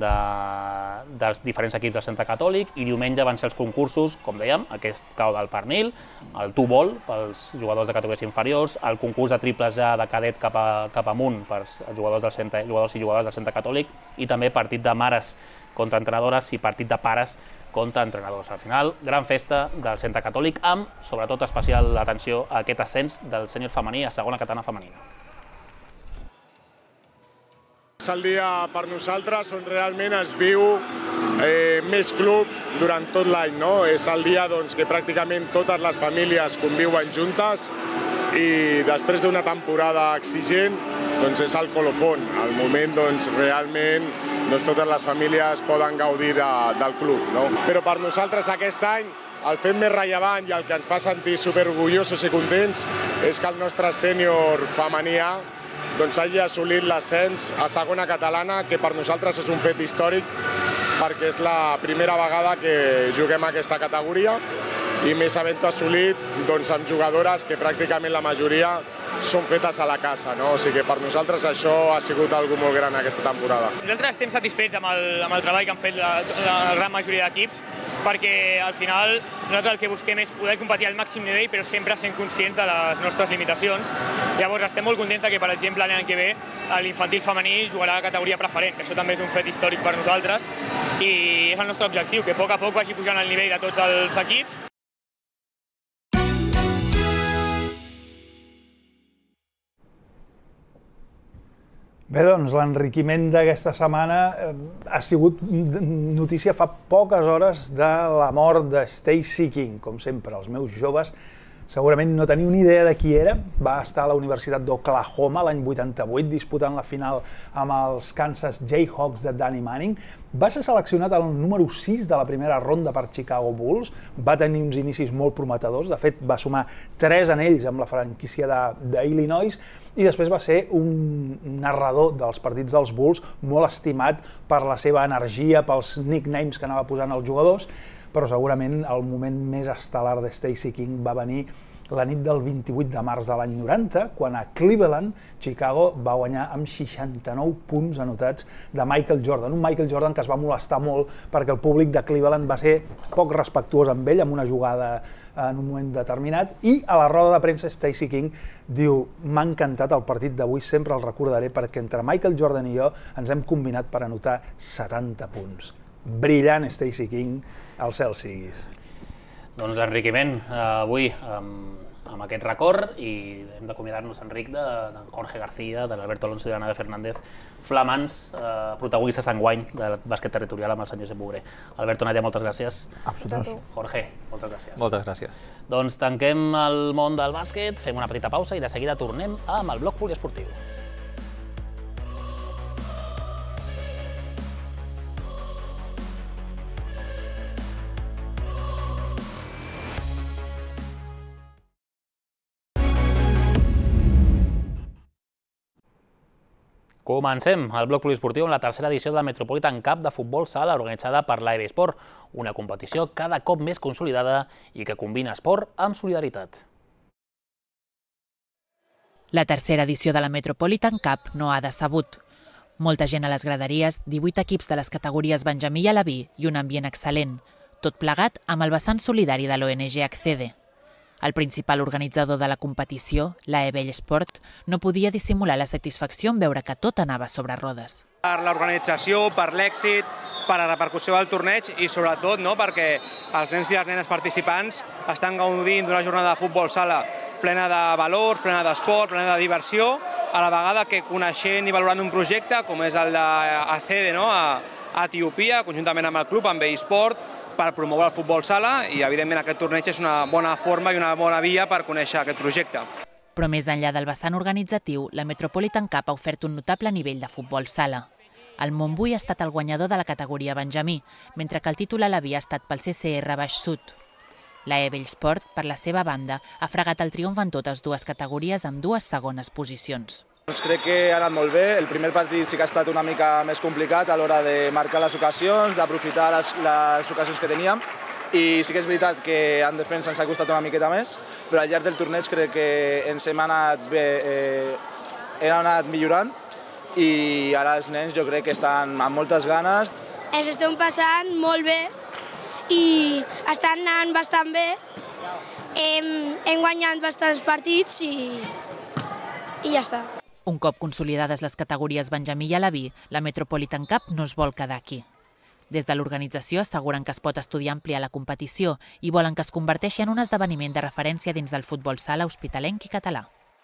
dels diferents equips del Centre Catòlic i diumenge van ser els concursos, com dèiem, aquest CAO del pernil, el two-ball pels jugadors de categories inferiors, el concurs de triples ja de cadet cap amunt pels jugadors i jugadores del Centre Catòlic i també partit de mares contra entrenadores i partit de pares contra entrenadors. Al final, gran festa del Centre Catòlic amb, sobretot, especial atenció a aquest ascens del sènior femení a segona catalana femenina. És el dia per nosaltres on realment es viu més club durant tot l'any, no? És el dia que pràcticament totes les famílies conviuen juntes i després d'una temporada exigent és el colofón, el moment realment totes les famílies poden gaudir del club, no? Però per nosaltres aquest any el fet més rellevant i el que ens fa sentir superorgullosos i contents és que el nostre sènior femení hagi assolit l'ascens a segona catalana, que per nosaltres és un fet històric perquè és la primera vegada que juguem a aquesta categoria i més havent-ho assolit amb jugadores que pràcticament la majoria són fetes a la casa, no? O sigui que per nosaltres això ha sigut algo molt gran aquesta temporada. Nosaltres estem satisfets amb el treball que han fet la gran majoria d'equips perquè al final nosaltres el que busquem és poder competir al màxim nivell però sempre sent conscients de les nostres limitacions. Llavors estem molt contents que, per exemple, l'any que ve l'infantil femení jugarà a categoria preferent, que això també és un fet històric per nosaltres i és el nostre objectiu, que a poc vagi pujant el nivell de tots els equips. Bé, doncs, l'enriquiment d'aquesta setmana ha sigut notícia fa poques hores de la mort de Stacey King. Com sempre, els meus joves segurament no teniu ni idea de qui era. Va estar a la Universitat d'Oklahoma l'any 88 disputant la final amb els Kansas Jayhawks de Danny Manning. Va ser seleccionat al número 6 de la primera ronda per Chicago Bulls. Va tenir uns inicis molt prometedors. De fet, va sumar 3 anells amb la franquícia d'Illinois i després va ser un narrador dels partits dels Bulls molt estimat per la seva energia, pels nicknames que anava posant als jugadors, però segurament el moment més estel·lar de Stacey King va venir la nit del 28 de març de l'any 90, quan a Cleveland, Chicago va guanyar amb 69 punts anotats de Michael Jordan. Un Michael Jordan que es va molestar molt perquè el públic de Cleveland va ser poc respectuós amb ell, amb una jugada en un moment determinat, i a la roda de premsa Stacey King diu: m'ha encantat el partit d'avui, sempre el recordaré perquè entre Michael Jordan i jo ens hem combinat per anotar 70 punts. Brillant, Stacey King, al cel siguis. Doncs l'enriquiment avui amb aquest record i hem d'acomiadar-nos, Enric, de Jorge García, de l'Alberto Alonso i de l'Anna Fernández, flamants protagonistes d'enguany del bàsquet territorial amb el senyor Josep Bouguer. Alberto, Nadia, moltes gràcies. Absolutament. Jorge, moltes gràcies. Moltes gràcies. Doncs tanquem el món del bàsquet, fem una petita pausa i de seguida tornem amb el bloc poliesportiu. Comencem el bloc poliesportiu amb la tercera edició de la Metropolitan Cup de futbol sala organitzada per l'AEB Esport, una competició cada cop més consolidada i que combina esport amb solidaritat. La tercera edició de la Metropolitan Cup no ha decebut. Molta gent a les graderies, 18 equips de les categories Benjamí i Alaví i un ambient excel·lent, tot plegat amb el vessant solidari de l'ONG Accede. El principal organitzador de la competició, l'AEB Esport, no podia dissimular la satisfacció en veure que tot anava sobre rodes. Per l'organització, per l'èxit, per la repercussió del torneig i sobretot perquè els nens i les nenes participants estan gaudint d'una jornada de futbol sala plena de valors, plena d'esport, plena de diversió, a la vegada que coneixent i valorant un projecte com és el d'Accede a Etiòpia, conjuntament amb el club, amb eSport, per promoure el futbol sala i, evidentment, aquest torneig és una bona forma i una bona via per conèixer aquest projecte. Però més enllà del vessant organitzatiu, la Metropolitan Cup ha ofert un notable nivell de futbol sala. El Montbui ha estat el guanyador de la categoria Benjamí, mentre que el títol Alaví ha estat pel CCR Baix Sud. L'AEB Esport, per la seva banda, ha fregat el triomf en totes dues categories amb dues segones posicions. Crec que ha anat molt bé. El primer partit sí que ha estat una mica més complicat a l'hora de marcar les ocasions, d'aprofitar les ocasions que teníem. I sí que és veritat que en defensa ens ha costat una miqueta més, però al llarg del torneig crec que ens hem anat bé, hem anat millorant i ara els nens jo crec que estan amb moltes ganes. Ens estem passant molt bé i estan anant bastant bé. Hem guanyat bastants partits i ja està. Un cop consolidades les categories Benjamí i Alaví, la Metropolitan Cup no es vol quedar aquí. Des de l'organització asseguren que es pot estudiar ampliar la competició i volen que es converteixi en un esdeveniment de referència dins del futbol sala hospitalenc i català.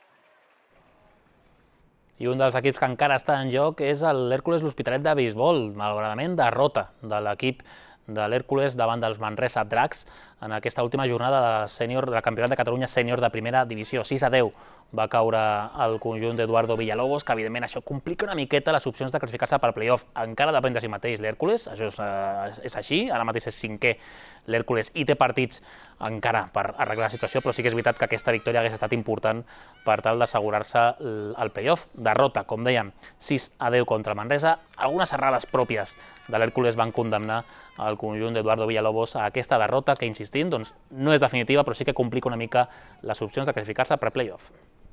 I un dels equips que encara està en joc és l'Hèrcules l'Hospitalet de Beisbol, malauradament derrota de l'equip de l'Hèrcules davant dels Manresa Dracs en aquesta última jornada del Campionat de Catalunya sènior de primera divisió. 6-10 va caure el conjunt d'Eduardo Villalobos, que evidentment això complica una miqueta les opcions de classificar-se per playoff. Encara depèn de si mateix l'Hèrcules, això és així, ara mateix és cinquè l'Hèrcules i té partits encara per arreglar la situació, però sí que és veritat que aquesta victòria hagués estat important per tal d'assegurar-se el playoff. Derrota, com dèiem, 6-10 contra Manresa. Algunes errades pròpies de l'Hèrcules van condemnar el conjunt d'Eduardo Villalobos a aquesta derrota que, insistint, no és definitiva, però sí que complica una mica les opcions de clasificar-se per playoff.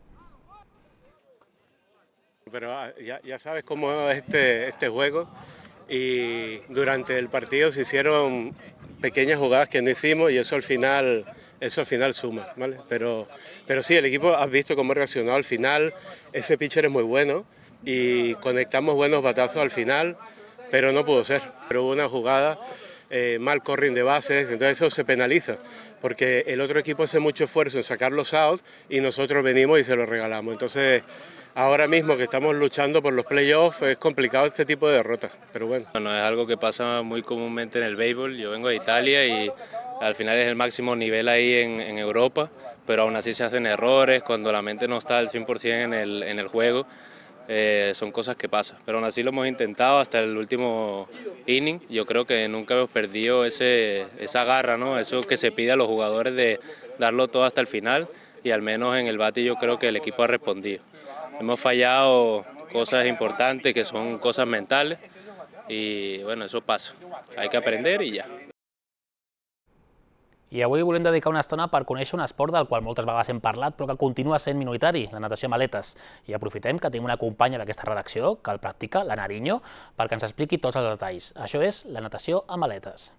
Pero ya sabes cómo es este juego y durante el partido se hicieron pequeñas jugadas que no hicimos y eso al final suma, ¿vale? Pero sí, el equipo, has visto cómo ha reaccionado al final, ese pitcher es muy bueno y conectamos buenos batazos al final, pero no pudo ser. Pero hubo una jugada, mal corring de bases, entonces eso se penaliza, porque el otro equipo hace mucho esfuerzo en sacar los outs y nosotros venimos y se los regalamos. Entonces, ahora mismo que estamos luchando por los playoffs, es complicado este tipo de derrotas, pero bueno. No es algo que pasa muy comúnmente en el béisbol. Yo vengo de Italia y al final es el máximo nivel ahí en Europa, pero aún así se hacen errores cuando la mente no está al 100% en el juego. Son cosas que pasan, pero aún así lo hemos intentado hasta el último inning. Yo creo que nunca hemos perdido esa garra, ¿no? Eso que se pide a los jugadores de darlo todo hasta el final, y al menos en el bate yo creo que el equipo ha respondido. Hemos fallado cosas importantes que son cosas mentales y bueno, eso pasa. Hay que aprender y ya. I avui volem dedicar una estona per conèixer un esport del qual moltes vegades hem parlat però que continua sent minoritari, la natació amb aletes. I aprofitem que tenim una companya d'aquesta redacció que el practica, la Nariño, perquè ens expliqui tots els detalls. Això és la natació amb aletes.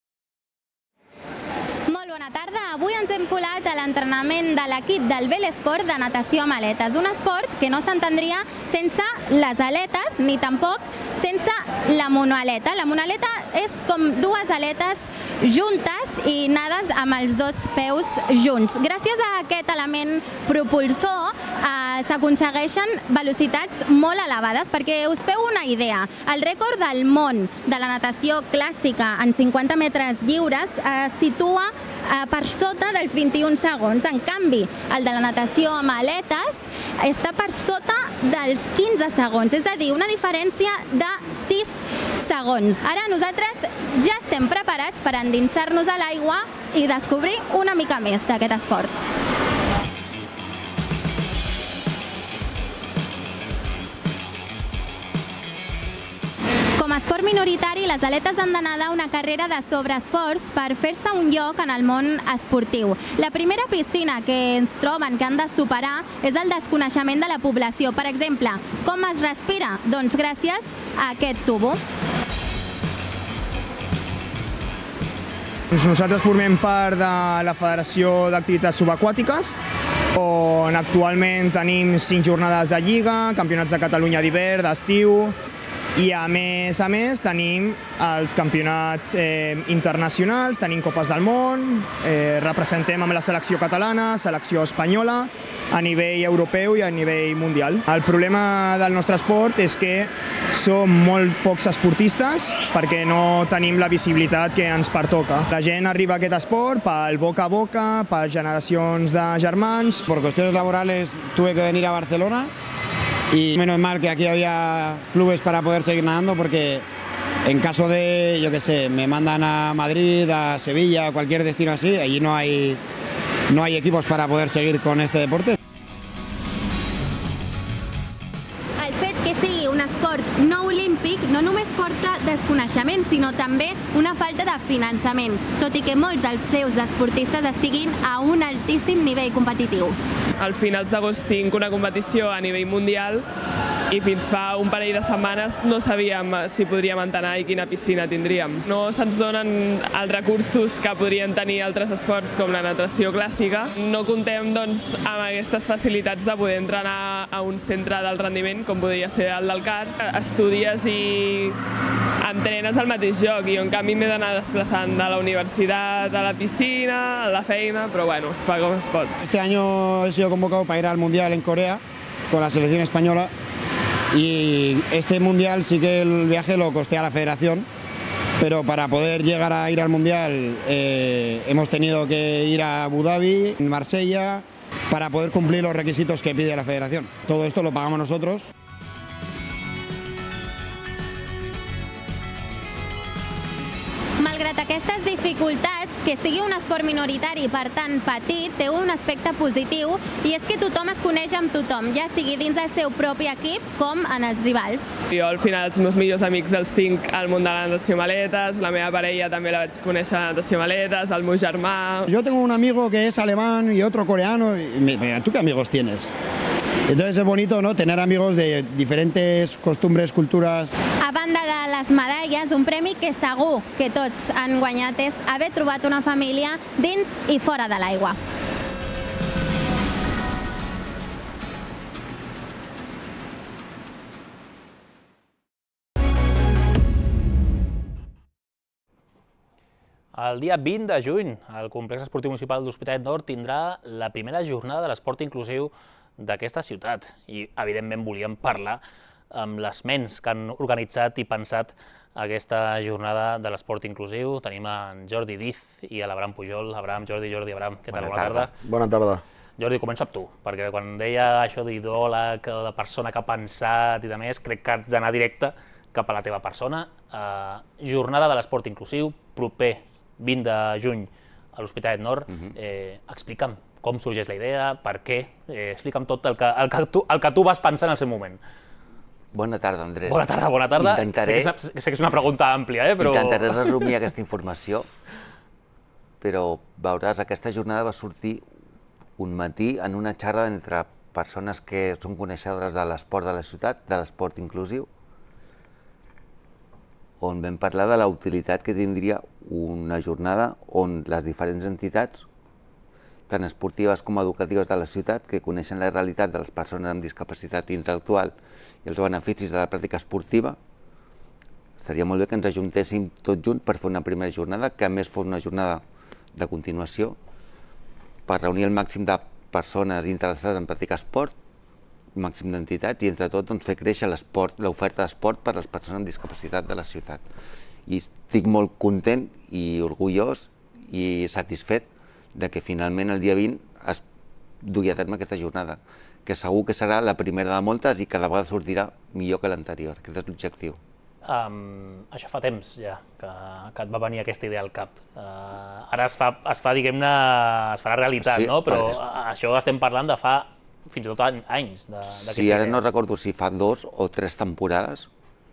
Molt bona tarda. Avui ens hem colat a l'entrenament de l'equip del Velesport de natació amb aletes. Un esport que no s'entendria sense les aletes ni tampoc sense la monoaleta. La monoaleta és com dues aletes juntes i nades amb els dos peus junts. Gràcies a aquest element propulsor s'aconsegueixen velocitats molt elevades, perquè us feu una idea. El rècord del món de la natació clàssica en 50 metres lliures es situa per sota dels 21 segons. En canvi, el de la natació amb aletes està per sota dels 15 segons, és a dir, una diferència de 6 segons. Ara nosaltres ja estem preparats per endinsar-nos a l'aigua i descobrir una mica més d'aquest esport. Com a esport minoritari, les aletes han d'anar a una carrera de sobreesforç per fer-se un lloc en el món esportiu. La primera piscina que ens troben que han de superar és el desconeixement de la població. Per exemple, com es respira? Doncs gràcies a aquest tubo. Nosaltres formem part de la Federació d'Activitats Subaquàtiques, on actualment tenim 5 jornades de lliga, campionats de Catalunya d'hivern, d'estiu, i a més tenim els campionats internacionals, tenim Copes del Món, representem amb la selecció catalana, selecció espanyola, a nivell europeu i a nivell mundial. El problema del nostre esport és que som molt pocs esportistes perquè no tenim la visibilitat que ens pertoca. La gent arriba a aquest esport pel boca a boca, per generacions de germans. Por cuestiones laborales tuve que venir a Barcelona. Y menos mal que aquí había clubes para poder seguir nadando, porque en caso de, yo qué sé, me mandan a Madrid, a Sevilla, a cualquier destino así, allí no hay equipos para poder seguir con este deporte. El fet que sigui un esport no olímpic no només porta desconeixement, sinó també una falta de finançament, tot i que molts dels seus esportistes estiguin a un altíssim nivell competitiu. Al finals d'agost tinc una competició a nivell mundial i fins fa un parell de setmanes no sabíem si podríem entrenar i quina piscina tindríem. No se'ns donen els recursos que podrien tenir altres esports com la natació clàssica. No comptem doncs, amb aquestes facilitats de poder entrenar a un centre d'alt rendiment com podria ser el del CAT. Estudies i entrenes al mateix lloc i jo en canvi m'he d'anar desplaçant de la universitat a la piscina, a la feina, però bueno, es fa com es pot. Este año he sido convocado para ir al Mundial en Corea con la selección española y este Mundial sí que el viaje lo costea a la federación, pero para poder llegar a ir al Mundial hemos tenido que ir a Abu Dhabi, en Marsella, para poder cumplir los requisitos que pide la federación. Todo esto lo pagamos nosotros. Malgrat aquestes dificultats, que sigui un esport minoritari, per tant petit, té un aspecte positiu, i és que tothom es coneix amb tothom, ja sigui dins del seu propi equip com en els rivals. Jo al final els meus millors amics els tinc al món de la natació amb aletes, la meva parella també la vaig conèixer a la natació amb aletes, el meu germà... Yo tengo un amigo que es alemán y otro coreano, y ¿tú qué amigos tienes? Entonces es bonito, ¿no?, tener amigos de diferentes costumbres, culturas. A banda de les medalles, un premi que segur que tots han guanyat és haver trobat una família dins i fora de l'aigua. El dia 20 de juny, el Complex Esportiu Municipal d'Hospitalet Nord tindrà la primera jornada de l'esport inclusiu d'aquesta ciutat i, evidentment, volíem parlar amb les ments que han organitzat i pensat aquesta jornada de l'esport inclusiu. Tenim en Jordi Diz i a l'Abraham Pujol. Abraham, Jordi, Abraham, què tal? Bona tarda. Bona tarda. Jordi, començo amb tu, perquè quan deia això d'idòleg, de persona que ha pensat i de més, crec que has d'anar directe cap a la teva persona. Jornada de l'esport inclusiu, proper 20 de juny a l'Hospitalet Nord. Explica'm com sorgeix la idea, per què, explica'm tot el que tu vas pensar en el seu moment. Bona tarda, Andrés. Bona tarda. Intentaré... Sé que és una pregunta àmplia, però... Intentaré resumir aquesta informació, però veuràs, aquesta jornada va sortir un matí en una xarxa entre persones que són coneixedores de l'esport de la ciutat, de l'esport inclusiu, on vam parlar de la utilitat que tindria una jornada on les diferents entitats, tant esportives com educatives de la ciutat, que coneixen la realitat de les persones amb discapacitat intel·lectual i els beneficis de la pràctica esportiva, estaria molt bé que ens ajuntéssim tots junts per fer una primera jornada, que a més fos una jornada de continuació per reunir el màxim de persones interessades en practicar esport, màxim d'entitats, i entre tot fer créixer l'oferta d'esport per a les persones amb discapacitat de la ciutat. I estic molt content i orgullós i satisfet de que finalment el dia 20 es dugui a terme aquesta jornada, que segur que serà la primera de moltes i cada vegada sortirà millor que l'anterior. Aquest és l'objectiu. Això fa temps ja que et va venir aquesta idea al cap. Ara es fa, diguem-ne, es farà realitat, Sí, no? Però això estem parlant de fa fins i tot anys d'aquesta Sí, ara no recordo si fa 2 o 3 temporades,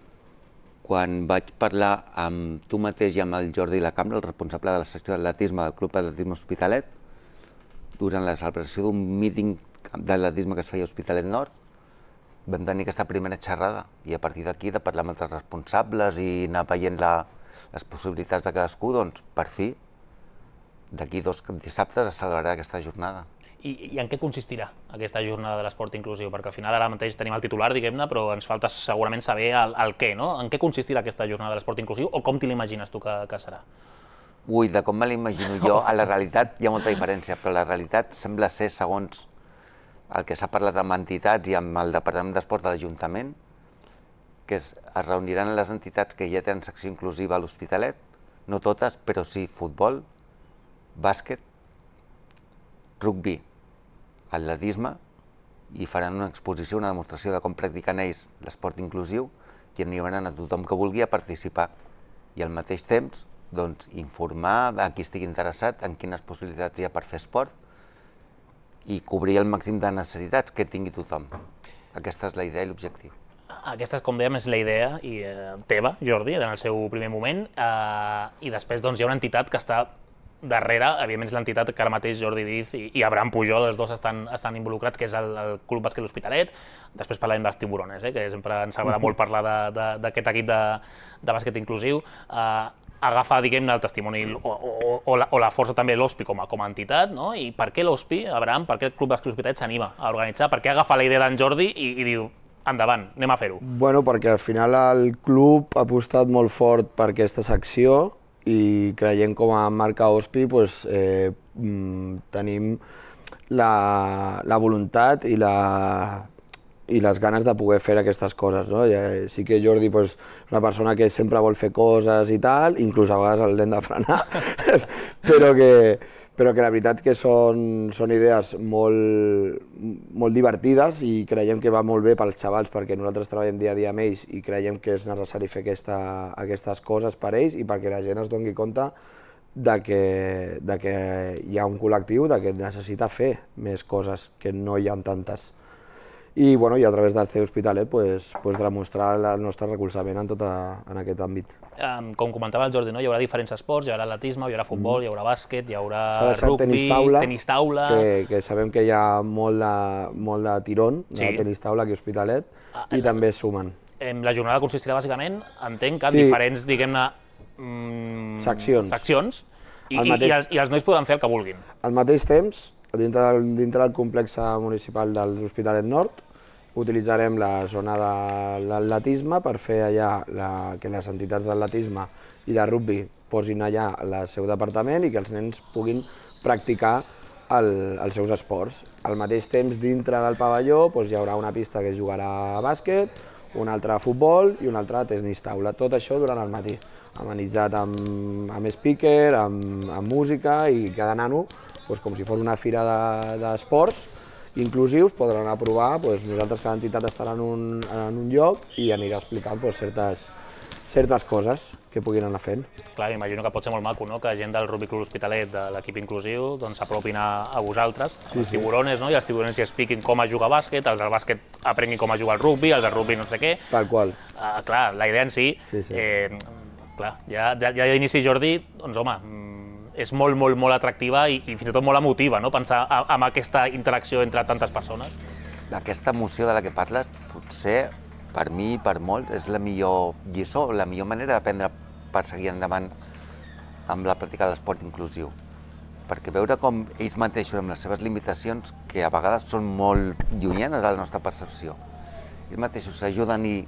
quan vaig parlar amb tu mateix i amb el Jordi Lacambra, el responsable de la secció d'atletisme del Club Atletisme Hospitalet, durant la celebració d'un míting d'atletisme que es feia a Hospitalet Nord, vam tenir aquesta primera xerrada i a partir d'aquí de parlar amb altres responsables i anar veient les possibilitats de cadascú, doncs per fi, d'aquí 2 dissabtes es celebrarà aquesta jornada. I en què consistirà aquesta jornada de l'esport inclusiu? Perquè al final ara mateix tenim el titular, diguem-ne, però ens falta segurament saber el què, no? En què consistirà aquesta jornada de l'esport inclusiu o com te l'imagines tu que serà? Ui, de com me l'imagino jo, a la realitat hi ha molta diferència, però la realitat sembla ser, segons el que s'ha parlat amb entitats i amb el Departament d'Esport de l'Ajuntament, que es reuniran les entitats que ja tenen secció inclusiva a l'Hospitalet, no totes, però sí futbol, bàsquet, rugby, atletisme, i faran una exposició, una demostració de com practiquen ells l'esport inclusiu i animaran a tothom que vulgui a participar. I al mateix temps, doncs, informar a qui estigui interessat en quines possibilitats hi ha per fer esport i cobrir el màxim de necessitats que tingui tothom. Aquesta és la idea i l'objectiu. Aquesta, com dèiem, és la idea teva, Jordi, en el seu primer moment, i després doncs, hi ha una entitat que està darrere, evidentment és l'entitat que ara mateix Jordi Diz i Abraham Pujol, els dos estan involucrats, que és el Club Bàsquet L'Hospitalet. Després parlarem dels Tiburones, que sempre ens agrada molt parlar d'aquest equip de bàsquet inclusiu. Agafa, diguem-ne, el testimoni o la força també l'OSPI com a entitat, no? I per què l'OSPI, Abraham, per què el Club Bàsquet L'Hospitalet s'anima a organitzar? Per què agafa la idea d'en Jordi i diu, endavant, anem a fer-ho? Bueno, perquè al final el club ha apostat molt fort per aquesta secció i creiem com a marca OSPI tenim la voluntat i les ganes de poder fer aquestes coses, no? Sí que Jordi és una persona que sempre vol fer coses i tal, inclús a vegades l'hem de frenar, però que la veritat que són idees molt divertides i creiem que va molt bé pels xavals perquè nosaltres treballem dia a dia amb ells i creiem que és necessari fer aquestes coses per ells i perquè la gent es doni compte que hi ha un col·lectiu que necessita fer més coses, que no hi ha tantes. I a través del CEU Hospitalet demostrar el nostre recolzament en aquest àmbit. Com comentava el Jordi, hi haurà diferents esports, hi haurà atletisme, hi haurà futbol, hi haurà bàsquet, hi haurà rugby, tenis taula... Que sabem que hi ha molt de tirón de tenis taula aquí a Hospitalet i també sumen. La jornada consistirà bàsicament, entenc, en diferents, diguem-ne, seccions i els nois podran fer el que vulguin. Al mateix temps, dintre del complex municipal de l'Hospitalet Nord, utilitzarem la zona de l'atletisme per fer allà que les entitats d'atletisme i de rugby posin allà el seu departament i que els nens puguin practicar els seus esports. Al mateix temps, dintre del pavelló, hi haurà una pista que jugarà a bàsquet, una altra a futbol i una altra a tenis taula. Tot això durant el matí, amenitzat amb speaker, amb música i cada nano, com si fos una fira d'esports inclusius, podran anar a provar, nosaltres cada entitat estarà en un lloc i anirà explicant certes coses que puguin anar fent. Clar, m'imagino que pot ser molt maco, que gent del Rugby Club L'Hospitalet, de l'equip inclusiu, s'apropin a vosaltres, els tiburones, i els tiburones hi expliquin com a jugar a bàsquet, els del bàsquet aprenguin com a jugar al rugby, els del rugby no sé què. Tal qual. Clar, la idea en si, ja d'inici, Jordi, doncs home, és molt atractiva i fins i tot molt emotiva, pensar en aquesta interacció entre tantes persones. Aquesta emoció de la que parles, potser, per mi i per molts, és la millor lliçó, la millor manera d'aprendre per seguir endavant amb la pràctica de l'esport inclusiu. Perquè veure com ells mateixos, amb les seves limitacions, que a vegades són molt llunyanes a la nostra percepció, ells mateixos s'ajuden i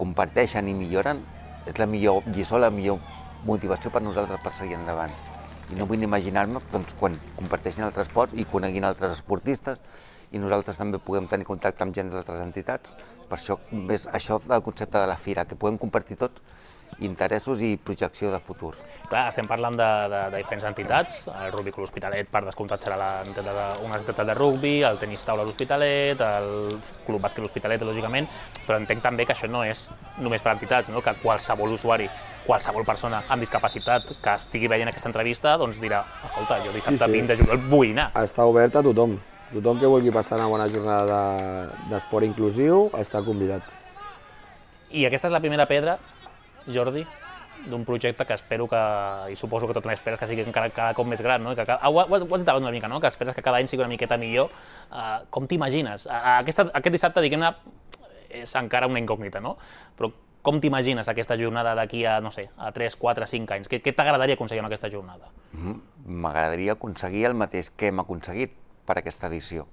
comparteixen i milloren, és la millor lliçó, la millor motivació per nosaltres per seguir endavant. I no vull imaginar-me quan comparteixin altres esports i coneguin altres esportistes i nosaltres també puguem tenir contacte amb gent d'altres entitats. Per això és això del concepte de la fira, que podem compartir tots interessos i projecció de futur. Clar, estem parlant de diferents entitats. El Rugby Club L'Hospitalet, per descomptat, serà una entitat de rugby, el tenis taula L'Hospitalet, el Club Bàsquet L'Hospitalet, lògicament, però entenc també que això no és només per entitats, que qualsevol usuari, qualsevol persona amb discapacitat que estigui veient aquesta entrevista doncs dirà, escolta, jo dissabte 20 de juliol vull anar. Està obert a tothom. Tothom que vulgui passar una bona jornada d'esport inclusiu està convidat. I aquesta és la primera pedra, Jordi, d'un projecte que espero que, i suposo que tot també esperes que sigui cada cop més gran, no? Ho has dit una mica, no? Que esperes que cada any sigui una miqueta millor. Com t'imagines? Aquest dissabte, diguem-ne, és encara una incògnita, no? Però com t'imagines aquesta jornada d'aquí a, no sé, a 3, 4, 5 anys? Què t'agradaria aconseguir amb aquesta jornada? M'agradaria aconseguir el mateix que hem aconseguit per aquesta edició.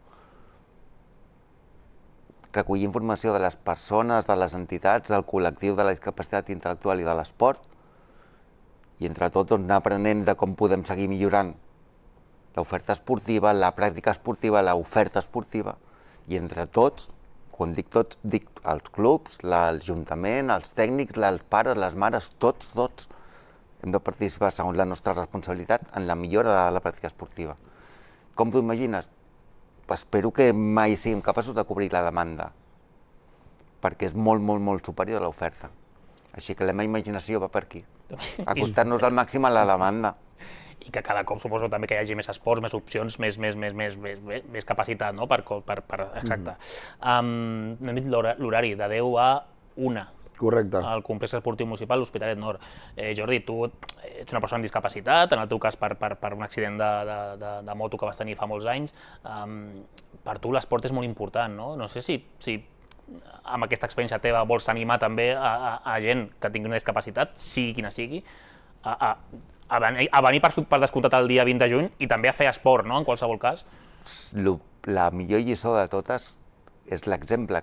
Recollir informació de les persones, de les entitats, del col·lectiu de la discapacitat intel·lectual i de l'esport i entre tots anar aprenent de com podem seguir millorant l'oferta esportiva, la pràctica esportiva, l'oferta esportiva i entre tots, quan dic tots, dic els clubs, l'Ajuntament, els tècnics, els pares, les mares, tots hem de participar segons la nostra responsabilitat en la millora de la pràctica esportiva. Com t'ho imagines? Espero que mai siguem capaços de cobrir la demanda, perquè és molt, molt, molt superior a l'oferta. Així que la meva imaginació va per aquí, acostar-nos al màxim a la demanda. I que cada cop suposo també que hi hagi més esports, més opcions, més capacitat, no? Exacte. Hem dit l'horari, de 10 a 1. Correcte. Al complex esportiu municipal L'Hospitalet Nord. Jordi, tu ets una persona amb discapacitat, en el teu cas per un accident de moto que vas tenir fa molts anys. Per tu l'esport és molt important, no? No sé si amb aquesta experiència teva vols animar també a gent que tingui una discapacitat, sigui quina sigui, a venir per descomptat el dia 20 de juny i també a fer esport, no? En qualsevol cas. La millor lliçó de totes és l'exemple.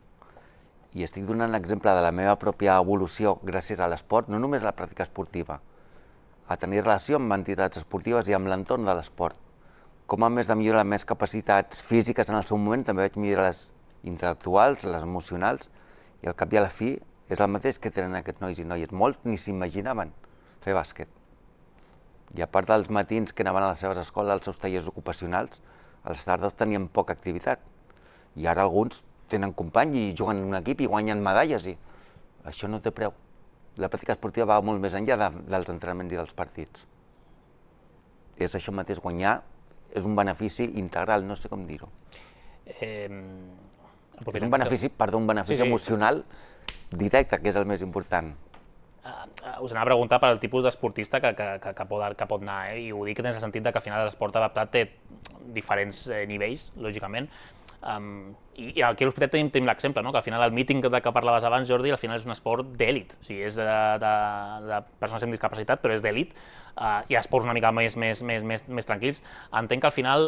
I estic donant l'exemple de la meva pròpia evolució gràcies a l'esport, no només a la pràctica esportiva, a tenir relació amb entitats esportives i amb l'entorn de l'esport. Com a més de millorar les meves capacitats físiques en el seu moment, també vaig millorar les intel·lectuals, les emocionals, i al cap i a la fi és el mateix que tenen aquests nois i noies. Molts ni s'imaginaven fer bàsquet. I a part dels matins que anaven a les seves escoles, als seus tallers ocupacionals, a les tardes tenien poca activitat. I ara alguns tenen company i juguen en un equip i guanyen medalles i això no té preu. La pràctica esportiva va molt més enllà dels entrenaments i dels partits. És això mateix, guanyar és un benefici integral, no sé com dir-ho. És un benefici, un benefici emocional directe, que és el més important. Us anava a preguntar per al tipus d'esportista que pot anar, i ho dic en el sentit que al final l'esport adaptat té diferents nivells, lògicament. I aquí a l'Hospitalet tenim l'exemple, que al final el míting de què parlaves abans, Jordi, al final és un esport d'èlit, o sigui, és de persones amb discapacitat, però és d'èlit. Hi ha esports una mica més tranquils. Entenc que al final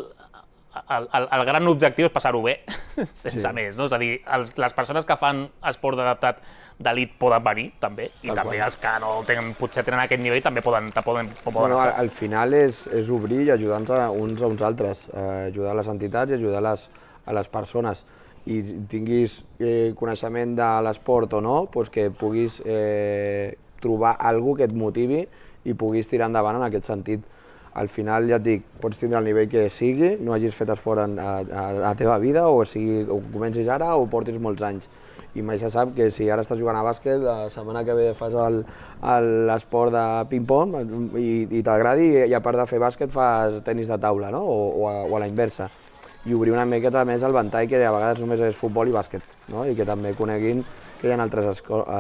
el gran objectiu és passar-ho bé, sense més, no? És a dir, les persones que fan esport adaptat d'elit poden venir, també, i també els que no potser tenen aquest nivell també poden estar. Al final és obrir i ajudar-nos uns a uns altres, ajudar les entitats i ajudar a les persones, i tinguis coneixement de l'esport o no, que puguis trobar alguna que et motivi i puguis tirar endavant en aquest sentit. Al final, ja et dic, pots tindre el nivell que sigui, no hagis fet esport a la teva vida, o comencis ara o portis molts anys. I mai se sap que si ara estàs jugant a bàsquet, la setmana que ve fas l'esport de ping-pong i t'agradi, i a part de fer bàsquet fas tenis de taula, no? O a la inversa. I obrir una miqueta més el ventall, que a vegades només és futbol i bàsquet, no? I que també coneguin que hi ha altres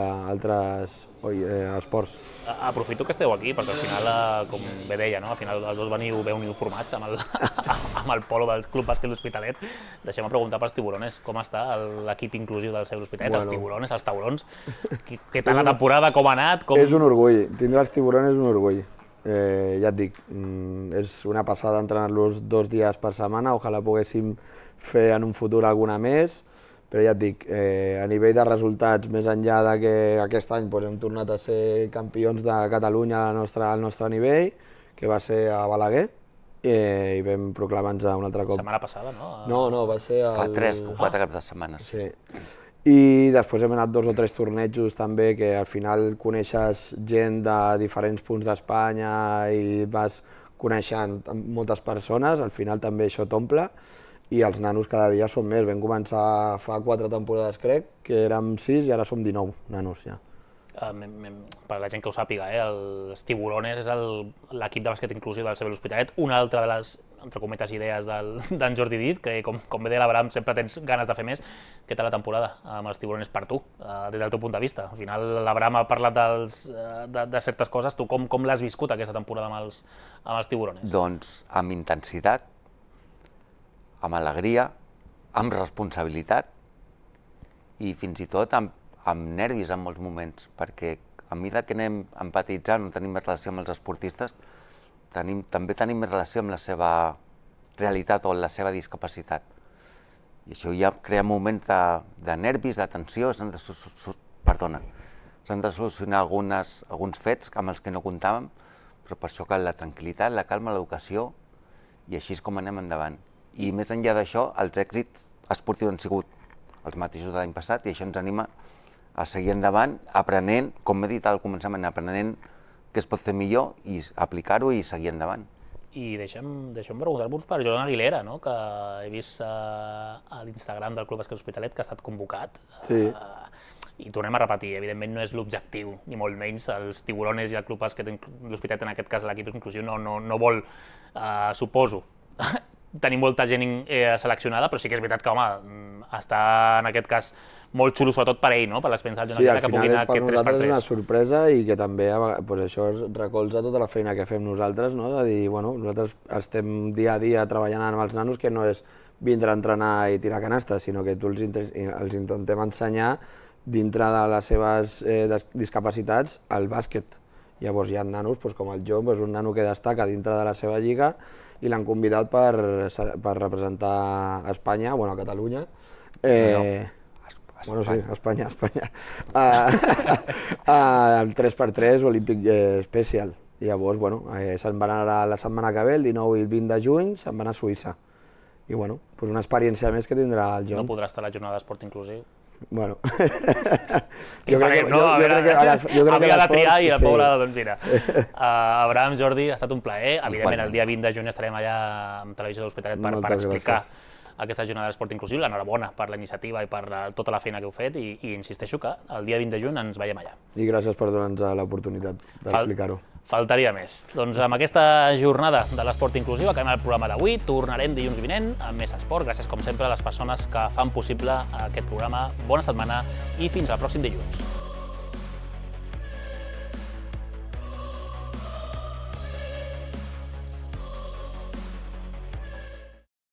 esports. Aprofito que esteu aquí, perquè al final, com bé deia, al final els dos veniu ben uniformats amb el polo del Club Bàsquet L'Hospitalet. Deixem-me preguntar pels tiburones. Com està l'equip inclusiu del seu L'Hospitalet, els tiburones, els taurons? Què tal la temporada, com ha anat? És un orgull, tindre els tiburones és un orgull. Ja et dic, és una passada entrenar-los 2 dies per setmana, ojalà poguéssim fer en un futur alguna més, però ja et dic, a nivell de resultats, més enllà que aquest any hem tornat a ser campions de Catalunya al nostre nivell, que va ser a Balaguer, i vam proclamar-nos un altre cop. La setmana passada, no? No, va ser... Fa 3 o 4 caps de setmana. Sí. I després hem anat 2 o 3 tornejos també, que al final coneixes gent de diferents punts d'Espanya i vas coneixent moltes persones, al final també això t'omple, i els nanos cada dia són més. Vam començar fa 4 temporades, crec, que érem 6 i ara som 19 nanos ja. Per la gent que ho sàpiga, els Tiburones és l'equip de bàsquet inclusiu del CB l'Hospitalet, una altra de les, entre cometes, idees d'en Jordi Dit, que com bé deia l'Abraham, sempre tens ganes de fer més. Què tal la temporada amb els Tiburones per tu, des del teu punt de vista? Al final l'Abraham ha parlat de certes coses, tu com l'has viscut aquesta temporada amb els Tiburones? Doncs amb intensitat, amb alegria, amb responsabilitat i fins i tot amb nervis en molts moments, perquè a mesura que anem empatitzant o tenim més relació amb els esportistes, també tenim més relació amb la seva realitat o la seva discapacitat. I això ja crea moments de nervis, de tensió, s'han de solucionar alguns fets amb els que no comptàvem, però per això cal la tranquil·litat, la calma, l'educació, i així és com anem endavant. I més enllà d'això, els èxits esportius han sigut els mateixos de l'any passat i això ens anima a seguir endavant, aprenent, com he dit al començament, aprenent què es pot fer millor i aplicar-ho i seguir endavant. I deixem preguntar-vos per Jordan Aguilera, que he vist a l'Instagram del Club Bàsquet Hospitalet que ha estat convocat. Sí. I tornem a repetir, evidentment no és l'objectiu, ni molt menys. Els Tiburones i el Club Bàsquet l'Hospitalet, en aquest cas l'equip inclusiu, no vol, suposo, tenir molta gent seleccionada, però sí que és veritat que, home, està en aquest cas molt xulo, sobretot per ell, per l'experiència del Jordan Aguilera, que pugui anar aquest 3x3. Sí, al final per nosaltres és una sorpresa i que també això recolza tota la feina que fem nosaltres, de dir, nosaltres estem dia a dia treballant amb els nanos, que no és vindre a entrenar i tirar canastes, sinó que tu els intentem ensenyar dintre de les seves discapacitats el bàsquet. Llavors hi ha nanos com el John, un nano que destaca dintre de la seva lliga i l'han convidat per representar Espanya, a Catalunya. Sí, Espanya. El 3x3 Olímpic Special. Llavors, se'n van anar la setmana que ve, el 19 i el 20 de juny, se'n van a Suïssa. I una experiència més que tindrà el John. No podrà estar a la jornada d'esport inclusiu. Bueno, havia de triar i la pobra, doncs mira. Abraham, Jordi, ha estat un plaer. Evidentment, el dia 20 de juny estarem allà amb Televisió de l'Hospitalet per explicar aquesta jornada d'esport inclusiu. L'enhorabona per la iniciativa i per tota la feina que heu fet i insisteixo que el dia 20 de juny ens veiem allà. I gràcies per donar-nos l'oportunitat d'explicar-ho. Faltaria més. Doncs amb aquesta jornada de l'esport inclusiu acabem el programa d'avui. Tornarem dilluns vinent amb més esport. Gràcies, com sempre, a les persones que fan possible aquest programa. Bona setmana i fins al pròxim dilluns.